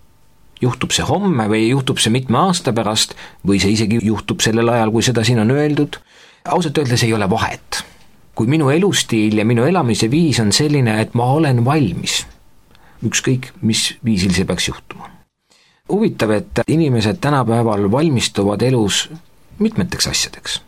juhtub see homme või juhtub see mitme aasta pärast või see isegi juhtub sellel ajal, kui seda siin on öeldud. Ausalt öeldes ei ole vahet. Kui minu elustiil ja minu elamise viis on selline, et ma olen valmis, ükskõik mis viisil see peaks juhtuma. Huvitav, et inimesed tänapäeval valmistuvad elus mitmeteks asjadeks.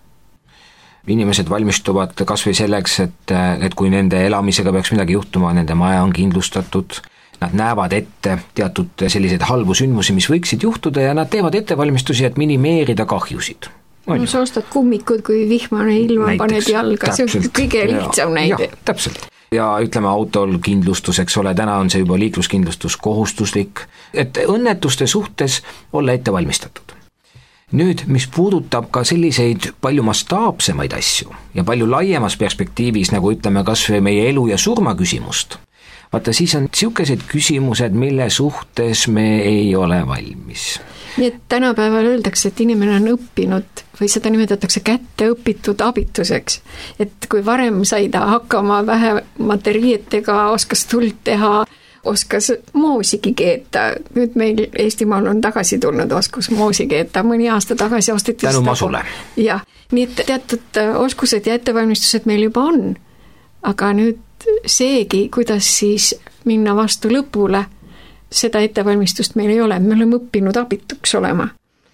Inimesed valmistuvad kas või selleks, et kui nende elamisega peaks midagi juhtuma, nende maja on kindlustatud, nad näevad ette teatud selliseid halbu sündmusi, mis võiksid juhtuda ja nad teevad ettevalmistusi, et minimeerida kahjusid. No sa ostad kummikud, kui vihmane ilma paned jalga, see on kõige lihtsam näide. Ja, täpselt. Ja ütleme autol kindlustus, eks ole, täna on see juba liikluskindlustus kohustuslik, et õnnetuste suhtes olla ette valmistatud. Nüüd, mis puudutab ka selliseid palju mastaapsemaid asju ja palju laiemas perspektiivis, nagu ütleme kas või meie elu ja surma küsimust, vaata siis on siukesed küsimused, mille suhtes me ei ole valmis. Nii et tänapäeval öeldakse, et inimene on õppinud või seda nimetatakse kätte õpitud abituseks. Et kui varem sai ta hakkama vähemate riietega, oskas tuld teha, oskas moosigi keeta. Nüüd meil Eestimaal on tagasi tulnud oskus moosi keeta. Mõni aasta tagasi osteti tänu masule. Jah, nii et teatud oskused ja ettevalmistused meil juba on. Aga nüüd seegi, kuidas siis minna vastu lõpule, seda ettevalmistust meil ei ole, me oleme õppinud abituks olema.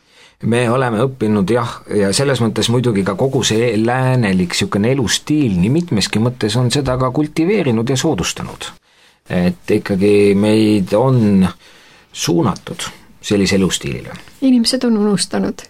Me oleme õppinud jah, ja selles mõttes muidugi ka kogu see läänelik siukene elustiil nii mitmeski mõttes on seda ka kultiveerinud ja soodustanud. Et ikkagi meid on suunatud sellise elustiilile. Inimesed on unustanud.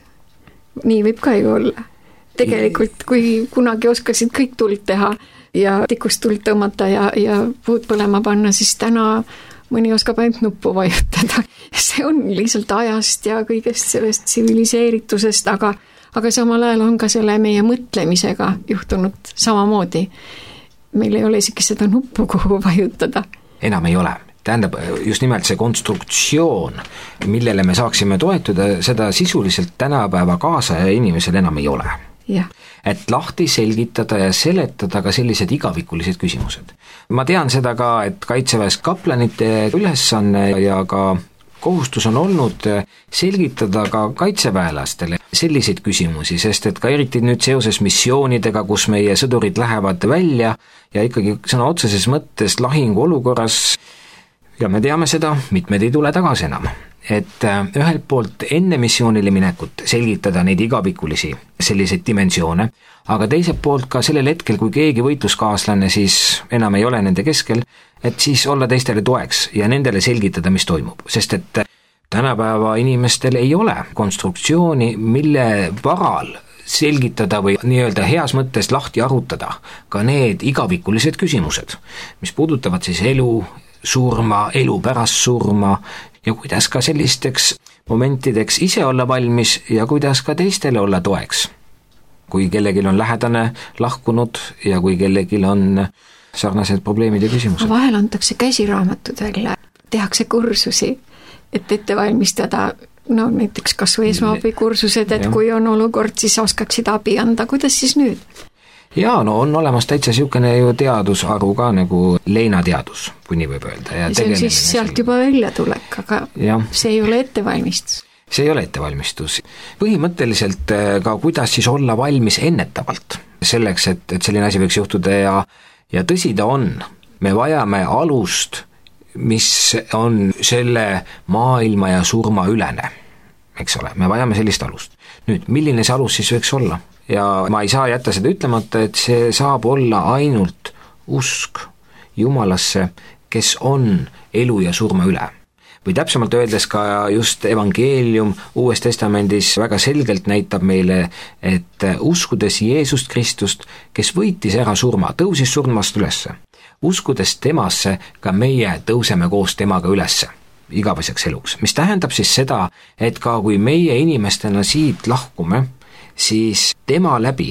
Nii võib ka ju olla. Tegelikult, kui kunagi oskasid kõik tuld teha ja tikust tuld tõmmata ja puud põlema panna, siis täna mõni oskab ainult nuppu vajutada. See on lihtsalt ajast ja kõigest sellest tsiviliseeritusest, aga samal ajal on ka selle meie mõtlemisega juhtunud samamoodi. Meil ei ole isegi seda nuppu, kuhu vajutada. Enam ei ole. Tähendab, just nimelt see konstruktsioon, millele me saaksime toetuda, seda sisuliselt tänapäeva kaasaja inimesel enam ei ole. Ja. Et lahti selgitada ja seletada ka sellised igavikulised küsimused. Ma tean seda ka, et Kaitseväes kaplanite ülesanne ja ka kohustus on olnud selgitada ka kaitseväelastele selliseid küsimusi, sest et ka eriti nüüd seoses missioonidega, kus meie sõdurid lähevad välja ja ikkagi sõna otseses mõttes lahingu olukorras, ja me teame seda, mitmed ei tule tagasi enam. Et ühelt poolt enne missioonile minekut selgitada neid igavikulisi selliseid dimensioone, aga teiselt poolt ka sellel hetkel, kui keegi võitluskaaslane siis enam ei ole nende keskel, et siis olla teistele toeks ja nendele selgitada, mis toimub, sest et tänapäeva inimestel ei ole konstruktsiooni, mille varal selgitada või nii-öelda heas mõttes lahti arutada ka need igavikulised küsimused, mis puudutavad siis elu, surma, elu pärast surma ja kuidas ka sellisteks momentideks ise olla valmis ja kuidas ka teistele olla toeks. Kui kellelgi on lähedane lahkunud ja kui kellelgi on sarnased probleemid ja küsimused. Vahel antakse käsiraamatud välja, tehakse kursusi, et ette valmistada, no näiteks kas või esmaabikursused, et kui on olukord, siis oskaksid abi anda. Kuidas siis nüüd? Jaa, no on olemas täitsa siukene ju teadusharu ka nagu leinateadus, kui nii võib öelda. Ja see on siis sealt juba välja tulek, aga see ei ole ettevalmistus. See ei ole ettevalmistus. Põhimõtteliselt ka kuidas siis olla valmis ennetavalt selleks, et selline asi võiks juhtuda ja tõsi ta on, me vajame alust, mis on selle maailma ja surma ülene, eks ole, me vajame sellist alust. Nüüd, milline see alus siis võiks olla? Ja ma ei saa jätta seda ütlemata, et see saab olla ainult usk Jumalasse, kes on elu ja surma üle. Või täpsemalt öeldes ka just evangeelium Uues Testamendis väga selgelt näitab meile, et uskudes Jeesust Kristust, kes võitis ära surma, tõusis surmast ülesse, uskudes temasse ka meie tõuseme koos temaga ülesse igaveseks eluks, mis tähendab siis seda, et ka kui meie inimestena siit lahkume, siis tema läbi,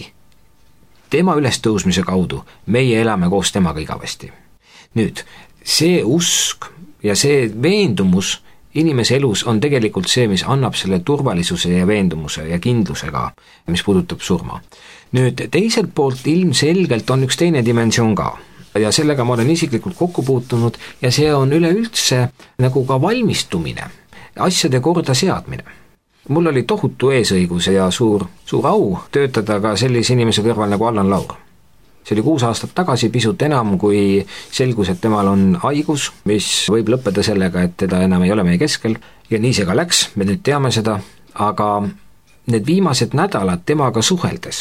tema ülestõusmise kaudu, meie elame koos temaga igavesti. Nüüd, see usk ja see veendumus inimese elus on tegelikult see, mis annab selle turvalisuse ja veendumuse ja kindlusega, mis puudutab surma. Nüüd, teiselt poolt ilmselgelt on üks teine dimensioon ka. Ja sellega ma olen isiklikult kokku puutunud ja see on üleüldse nagu ka valmistumine, asjade korda seadmine. Mul oli tohutu eesõigus ja suur au töötada ka sellise inimese kõrval nagu Allan Laur. See oli 6 aastat tagasi pisut enam, kui selgus, et temal on haigus, mis võib lõppeda sellega, et teda enam ei ole meie keskel. Ja nii see ka läks, me nüüd teame seda, aga need viimased nädalad temaga suheldes,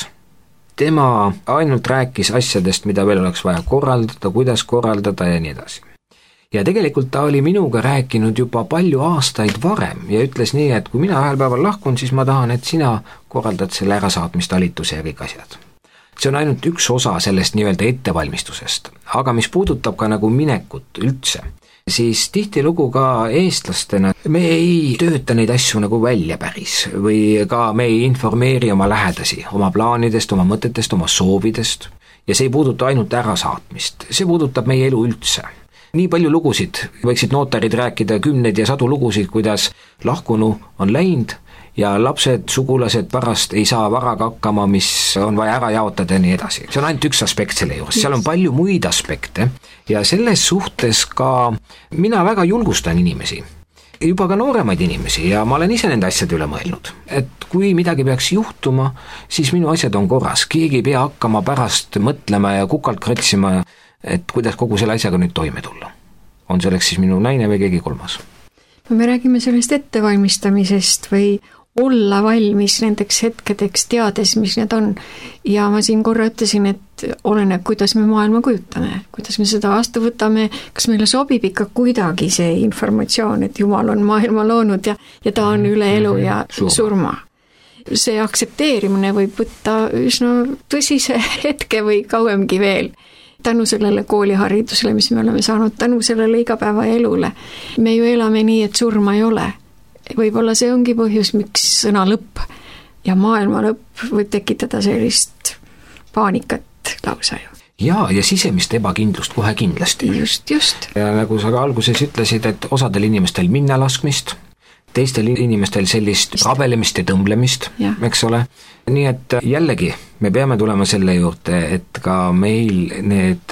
tema ainult rääkis asjadest, mida veel oleks vaja korraldada, kuidas korraldada ja nii edasi. Ja tegelikult ta oli minuga rääkinud juba palju aastaid varem ja ütles nii, et kui mina ühel päeval lahkun, siis ma tahan, et sina korraldad selle ärasaatmistalituse ja kõik asjad. See on ainult üks osa sellest nii-öelda ettevalmistusest, aga mis puudutab ka nagu minekut üldse, siis tihtilugu ka eestlastena me ei tööta neid asju nagu välja päris või ka me ei informeeri oma lähedasi, oma plaanidest, oma mõtetest, oma soovidest ja see ei puuduta ainult ärasaatmist, see puudutab meie elu üldse. Nii palju lugusid, võiksid notarid rääkida 10 ja 100 lugusid, kuidas lahkunu on läinud ja lapsed, sugulased pärast ei saa varaga hakkama, mis on vaja ära jaotada ja nii edasi. See on ainult üks aspekt selle juures, seal on palju muid aspekte ja selles suhtes ka mina väga julgustan inimesi, juba ka nooremaid inimesi ja ma olen ise nende asjade üle mõelnud, et kui midagi peaks juhtuma, siis minu asjad on korras, keegi ei pea hakkama pärast mõtlema ja kukalt krõtsima, et kuidas kogu selle asjaga nüüd toime tulla. On selleks siis minu naine või keegi kolmas? Me räägime sellest ettevalmistamisest või olla valmis nendeks hetkedeks teades, mis need on. Ja ma siin korra ütlesin, et oleneb, kuidas me maailma kujutame, kuidas me seda vastu võtame, kas meile sobib ikka kuidagi see informatsioon, et Jumal on maailma loonud ja ta on üle elu ja surma. See aktsepteerimine võib võtta üsna tõsise hetke või kauemgi veel. Tänu sellele kooliharidusele, mis me oleme saanud, tänu sellele igapäevaelule. Me ju elame nii, et surma ei ole. Võib-olla see ongi põhjus, miks sõna lõpp ja maailma lõpp võib tekitada sellist paanikat lausa ju. Ja sisemist ebakindlust kohe kindlasti. Just. Ja nagu sa ka alguses ütlesid, et osadel inimestel minna laskmist, teistel inimestel sellist rabelemist ja tõmblemist, eks ole. Nii et jällegi me peame tulema selle juurde, et ka meil need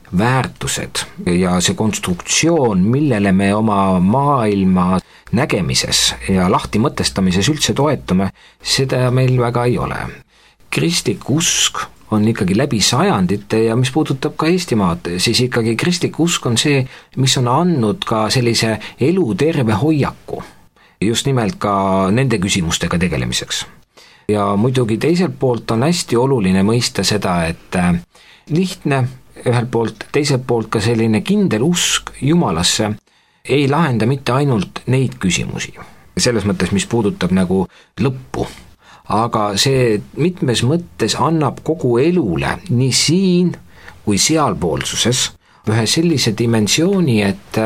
väärtused ja see konstruktsioon, millele me oma maailma nägemises ja lahti mõtestamises üldse toetume, seda meil väga ei ole. Kristlik usk on ikkagi läbi sajandite ja mis puudutab ka Eestimaad, siis ikkagi kristlik usk on see, mis on andnud ka sellise eluterve hoiaku, just nimelt ka nende küsimustega tegelemiseks. Ja muidugi teiselt poolt on hästi oluline mõista seda, et lihtne ühelt poolt, teiselt poolt ka selline kindel usk Jumalasse ei lahenda mitte ainult neid küsimusi, selles mõttes, mis puudutab nagu lõppu, aga see mitmes mõttes annab kogu elule nii siin kui sealpoolsuses ühe sellise dimensiooni, et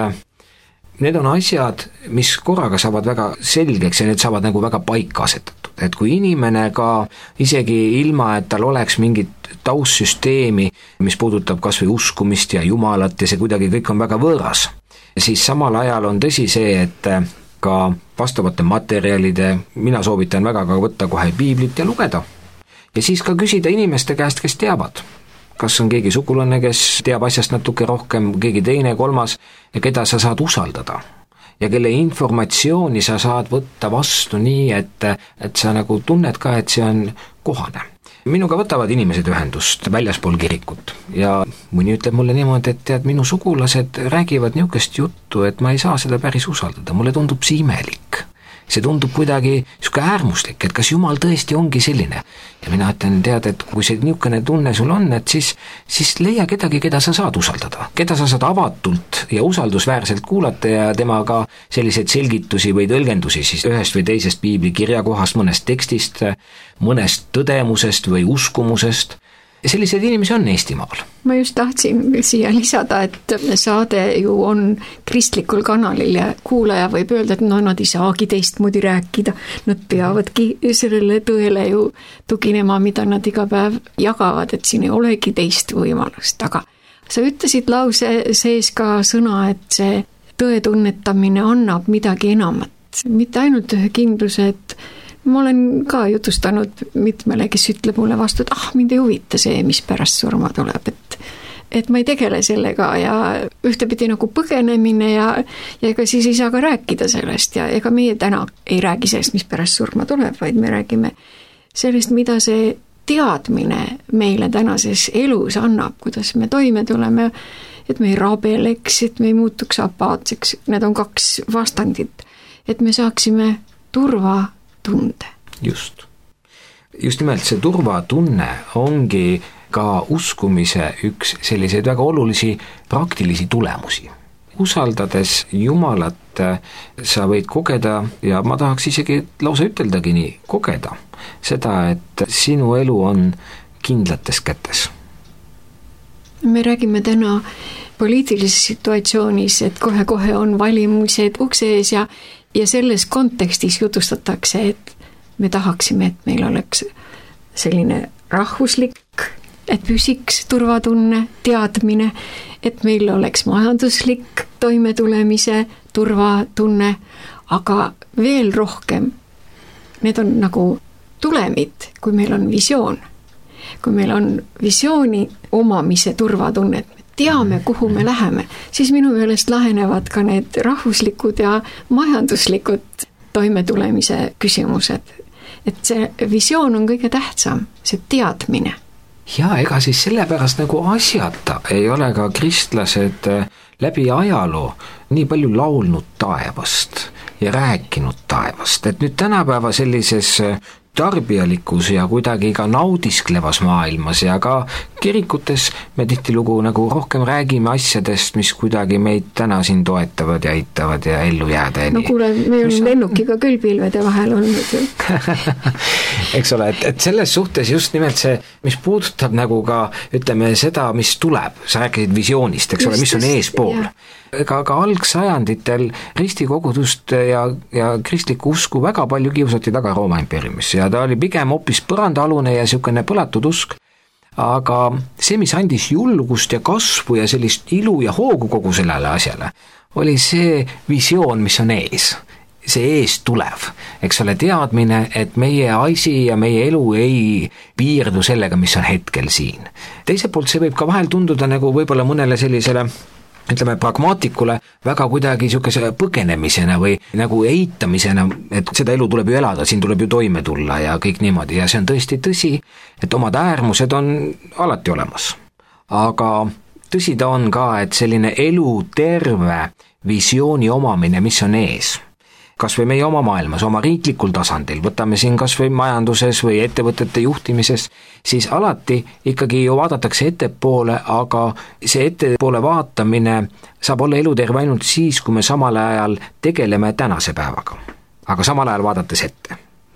need on asjad, mis korraga saavad väga selgeks ja need saavad nagu väga paika asetatud. Et kui inimene ka isegi ilma, et tal oleks mingit taustsüsteemi, mis puudutab kas või uskumist ja Jumalat ja see kuidagi kõik on väga võõras, siis samal ajal on tõsi see, et ka vastavate materjalide, mina soovitan väga ka võtta kohe piiblit ja lugeda. Ja siis ka küsida inimeste käest, kes teavad. Kas on keegi sugulane, kes teab asjast natuke rohkem, keegi teine, kolmas, ja keda sa saad usaldada. Ja kelle informatsiooni sa saad võtta vastu nii, et sa nagu tunned ka, et see on kohane. Minuga võtavad inimesed ühendust väljaspool kirikut ja mõni ütleb mulle niimoodi, et tead, minu sugulased räägivad niisugust juttu, et ma ei saa seda päris usaldada, mulle tundub see imelik. See tundub kuidagi niisugune äärmuslik, et kas Jumal tõesti ongi selline. Ja mina ütlen, tead, et kui see niisugune tunne sul on, et siis leia kedagi, keda sa saad usaldada, keda sa saad avatult ja usaldusväärselt kuulata ja temaga selliseid selgitusi või tõlgendusi siis ühest või teisest piibli kirjakohast, mõnest tekstist, mõnest tõdemusest või uskumusest. Ja selliseid inimesi on Eestimaal. Ma just tahtsin siia lisada, et saade ju on kristlikul kanalil ja kuulaja võib öelda, et nad ei saagi teistmoodi rääkida. Nad peavadki sellele tõele ju tuginema, mida nad iga päev jagavad, et siin ei olegi teist võimalust. Aga sa ütlesid lause sees ka sõna, et see tõe tunnetamine annab midagi enamat. Mitte ainult ühe kindluse, et ma olen ka jutustanud mitmele, kes ütleb mulle vastu, et mind ei huvita see, mis pärast surma tuleb, et ma ei tegele sellega ja ühtepidi nagu põgenemine ja ega siis ei saa ka rääkida sellest ja ega meie täna ei räägi sellest, mis pärast surma tuleb, vaid me räägime sellest, mida see teadmine meile tänases elus annab, kuidas me toime tuleme, et me ei rabeleks, et me ei muutuks apaatseks, need on kaks vastandit, et me saaksime turvatunde. Just nimelt see turvatunne ongi ka uskumise üks selliseid väga olulisi praktilisi tulemusi. Usaldades Jumalat sa võid kogeda ja ma tahaks isegi lausa üteldagi nii, kogeda seda, et sinu elu on kindlates kätes. Me räägime täna poliitilises situatsioonis, et kohe-kohe on valimised ukse ees ja selles kontekstis jutustatakse, et me tahaksime, et meil oleks selline rahvuslik, et püsiks turvatunne, teadmine, et meil oleks majanduslik toimetulemise turvatunne, aga veel rohkem, need on nagu tulemid, kui meil on visioon. Kui meil on visiooni omamise turvatunnet, teame, kuhu me läheme, siis minu meelest lahenevad ka need rahvuslikud ja majanduslikud toimetulemise küsimused. Et see visioon on kõige tähtsam, see teadmine. Ja ega siis sellepärast nagu asjata ei ole ka kristlased läbi ajaloo nii palju laulnud taevast ja rääkinud taevast, et nüüd tänapäeva sellises tarbijalikus ja kuidagi ka naudisklevas maailmas ja ka kirikutes me tihtilugu nagu rohkem räägime asjadest, mis kuidagi meid täna siin toetavad ja aitavad ja ellu jääda. No kuule, me on lennukiga küll pilvede vahel olnud ju. Eks ole, et selles suhtes just nimelt see, mis puudutab nagu ka, ütleme seda, mis tuleb, sa rääkisid visioonist, eks ole, mis on eespool. Ega ka algsajanditel ristikogudust ja kristlikku usku väga palju kiusati taga Rooma impeeriumis ja ta oli pigem hoopis põrandaalune ja niisugune põlatud usk, aga see, mis andis julgust ja kasvu ja sellist ilu ja hoogu kogu sellele asjale, oli see visioon, mis on ees. see eest tulev, eks ole, teadmine, et meie asi ja meie elu ei piirdu sellega, mis on hetkel siin. Teiselt poolt see võib ka vahel tunduda nagu võib-olla mõnele sellisele, ütleme, pragmaatikule väga kuidagi niisuguse põgenemisena või nagu eitamisena, et seda elu tuleb ju elada, siin tuleb ju toime tulla ja kõik niimoodi ja see on tõesti tõsi, et omad äärmused on alati olemas. Aga tõsi ta on ka, et selline elu terve visiooni omamine, mis on ees, kas või meie oma maailmas, oma riiklikul tasandil, võtame siin kas või majanduses või ettevõtete juhtimises, siis alati ikkagi ju vaadatakse ettepoole, aga see ettepoole vaatamine saab olla eluterve ainult siis, kui me samal ajal tegeleme tänase päevaga, aga samal ajal vaadates ette.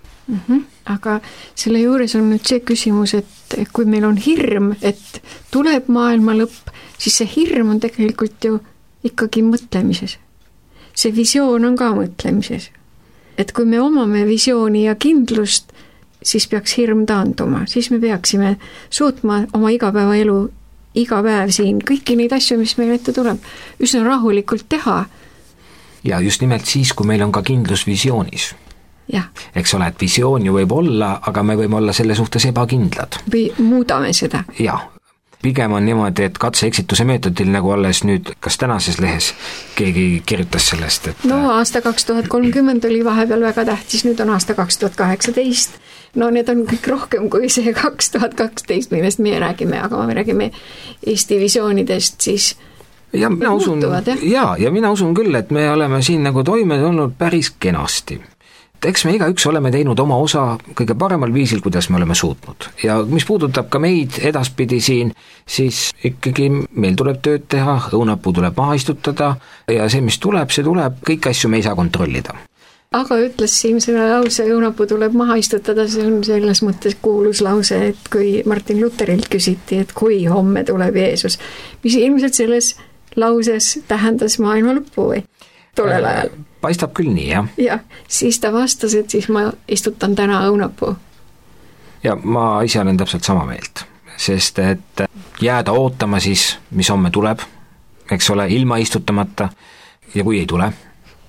Aga selle juures on nüüd see küsimus, et kui meil on hirm, et tuleb maailma lõpp, siis see hirm on tegelikult ju ikkagi mõtlemises. See visioon on ka mõtlemises. Et kui me omame visiooni ja kindlust, siis peaks hirm taanduma, siis me peaksime suutma oma igapäevaelu, iga päev siin, kõiki neid asju, mis meil ette tuleb, üsna rahulikult teha. Ja just nimelt siis, kui meil on ka kindlus visioonis. Ja. Eks ole, et visioon ju võib olla, aga me võime olla selle suhtes ebakindlad. Või muudame seda. Ja. Pigem on niimoodi, et katse-eksituse meetodil, nagu alles nüüd, kas tänases lehes keegi kirjutas sellest, et no aasta 2030 oli vahepeal väga tähtis, nüüd on aasta 2018. No need on kõik rohkem kui see 2012, millest me räägime, aga me räägime Eesti visioonidest, siis ja mina usun, ja mina usun küll, et me oleme siin nagu toime tulnud päris kenasti. Eks me igaüks oleme teinud oma osa kõige paremal viisil, kuidas me oleme suutnud. Ja mis puudutab ka meid edaspidi siin, siis ikkagi meil tuleb tööd teha, õunapuu tuleb maha istutada ja see, mis tuleb, kõik asju me ei saa kontrollida. Aga ütles siin selle lause, õunapuu tuleb maha istutada, see on selles mõttes kuulus lause, et kui Martin Lutherilt küsiti, et kui homme tuleb Jeesus, mis ilmselt selles lauses tähendas maailma lõppu või tollel ajal? Paistab küll nii, jah. Ja, siis ta vastas, et siis ma istutan täna õunapuu. Ja ma ise olen täpselt sama meelt, sest et jääda ootama siis, mis homme tuleb, eks ole, ilma istutamata ja kui ei tule,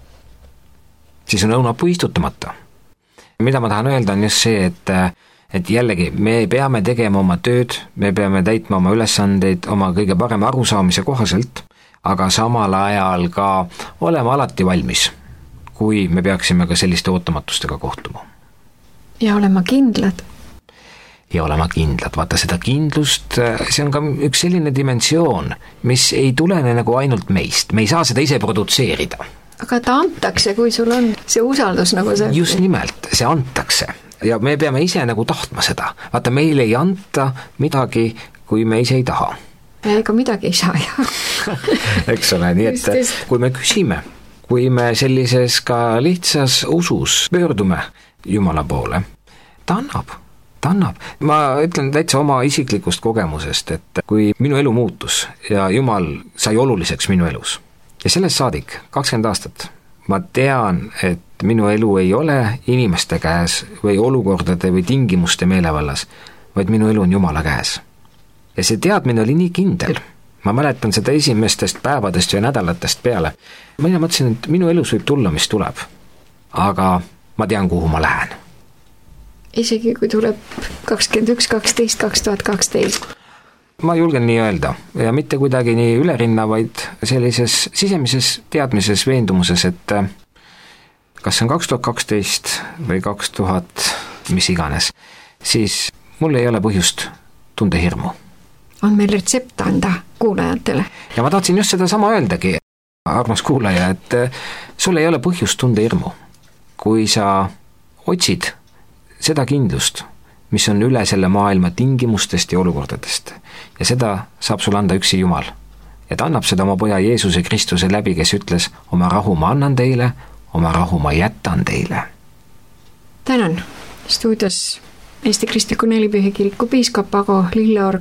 siis on õunapuu istutamata. Mida ma tahan öelda on just see, et jällegi me peame tegema oma tööd, me peame täitma oma ülesandeid oma kõige parema arusaamise kohaselt, aga samal ajal ka olema alati valmis, kui me peaksime ka selliste ootamatustega kohtuma. Ja olema kindlad. Ja olema kindlad. Vaata seda kindlust, see on ka üks selline dimensioon, mis ei tulene nagu ainult meist. Me ei saa seda ise produtseerida. Aga ta antakse, kui sul on see usaldus nagu see. Just nimelt, see antakse. Ja me peame ise nagu tahtma seda. Vaata, meil ei anta midagi, kui me ise ei taha. Ja ega midagi ei saa, jah. Eks ole, nii et kui me küsime, kui me sellises ka lihtsas usus pöördume Jumala poole, ta annab. Ma ütlen täitsa oma isiklikust kogemusest, et kui minu elu muutus ja Jumal sai oluliseks minu elus ja sellest saadik 20 aastat, ma tean, et minu elu ei ole inimeste käes või olukordade või tingimuste meelevallas, vaid minu elu on Jumala käes. Ja see teadmine oli nii kindel. Ma mäletan seda esimestest päevadest ja nädalatest peale. Mina mõtlesin, et minu elus võib tulla, mis tuleb. Aga ma tean, kuhu ma lähen. Isegi kui tuleb 21.12.2012. Ma julgen nii öelda. Ja mitte kuidagi nii ülerinna, vaid sellises sisemises teadmises veendumuses, et kas see on 2012 või 2000, mis iganes, siis mul ei ole põhjust tunde hirmu. On meil retsept anda kuulajatele. Ja ma tahtsin just seda sama öeldagi, armas kuulaja, et sul ei ole põhjust tunde hirmu. Kui sa otsid seda kindlust, mis on üle selle maailma tingimustest ja olukordadest, ja seda saab sul anda üksi Jumal. Ja ta annab seda oma poja Jeesuse Kristuse läbi, kes ütles, oma rahu ma annan teile, oma rahu ma jätan teile. Tänan. Stuudios Eesti Kristliku Nelipühi Kiriku piiskop Ago Lilleorg.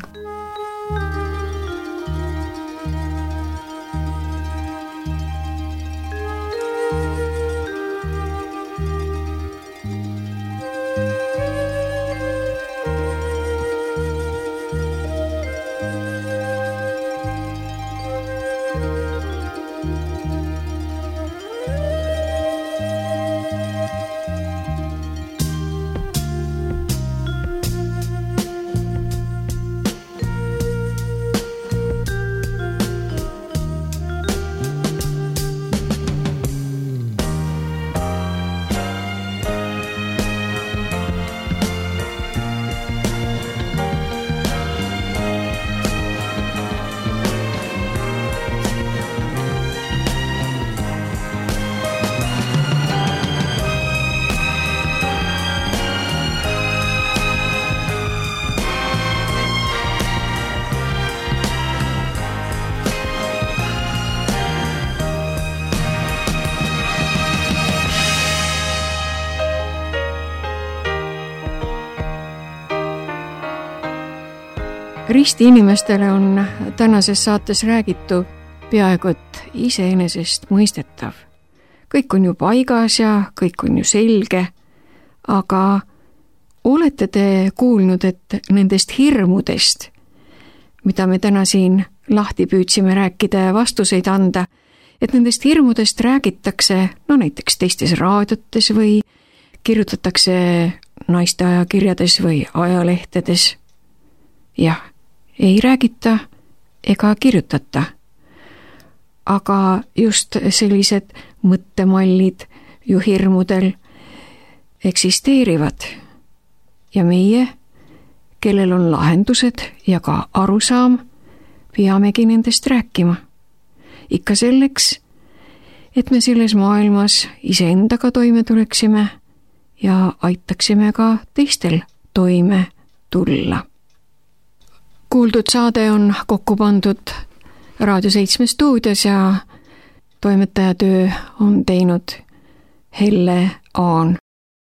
risti inimestele on tänases saates räägitu peaaegu et iseenesest mõistetav. Kõik on ju paigas ja kõik on ju selge, aga olete te kuulnud, et nendest hirmudest, mida me täna siin lahti püüdsime rääkida ja vastuseid anda, et nendest hirmudest räägitakse näiteks teistes raadiotes või kirjutatakse naisteajakirjades või ajalehtedes. Jah, ei räägita ega kirjutata. Aga just sellised mõttemallid ju hirmudel eksisteerivad. Ja meie, kellel on lahendused ja ka arusaam, peamegi nendest rääkima. Ikka selleks, et me selles maailmas iseendaga toime tuleksime ja aitaksime ka teistel toime tulla. Kuuldud saade on kokku pandud Raadio 7 stuudios ja toimetajatöö on teinud Helle Aan.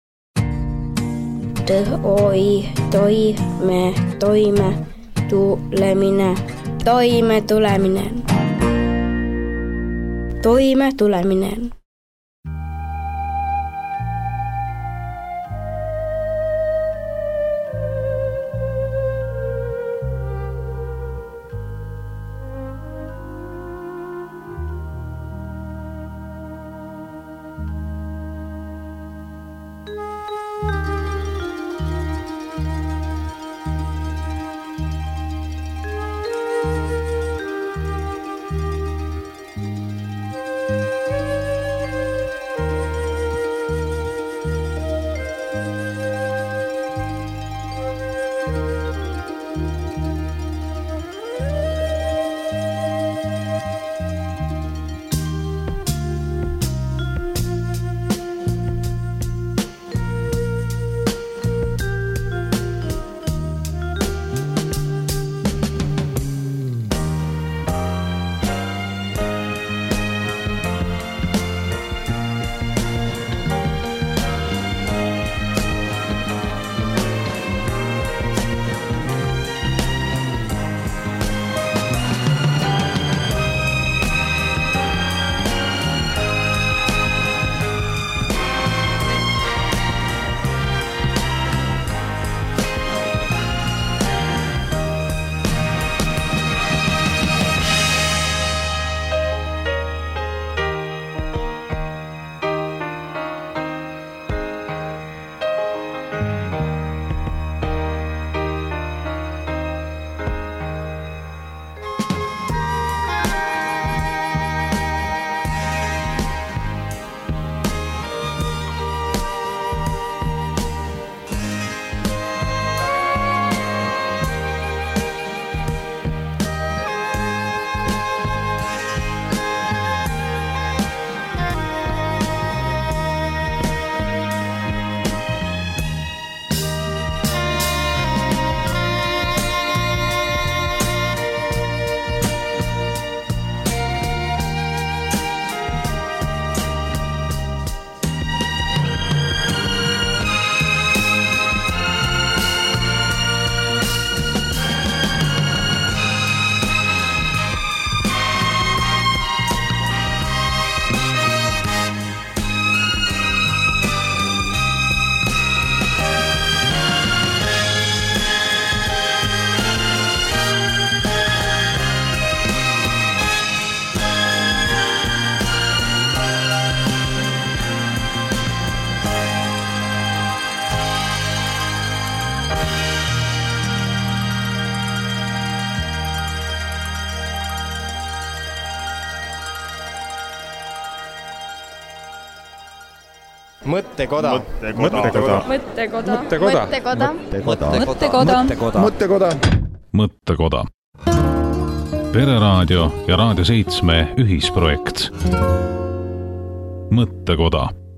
Oi, toime tuleminen. Mõttekoda. Pereraadio ja Raadio 7 ühisprojekt. Mõttekoda.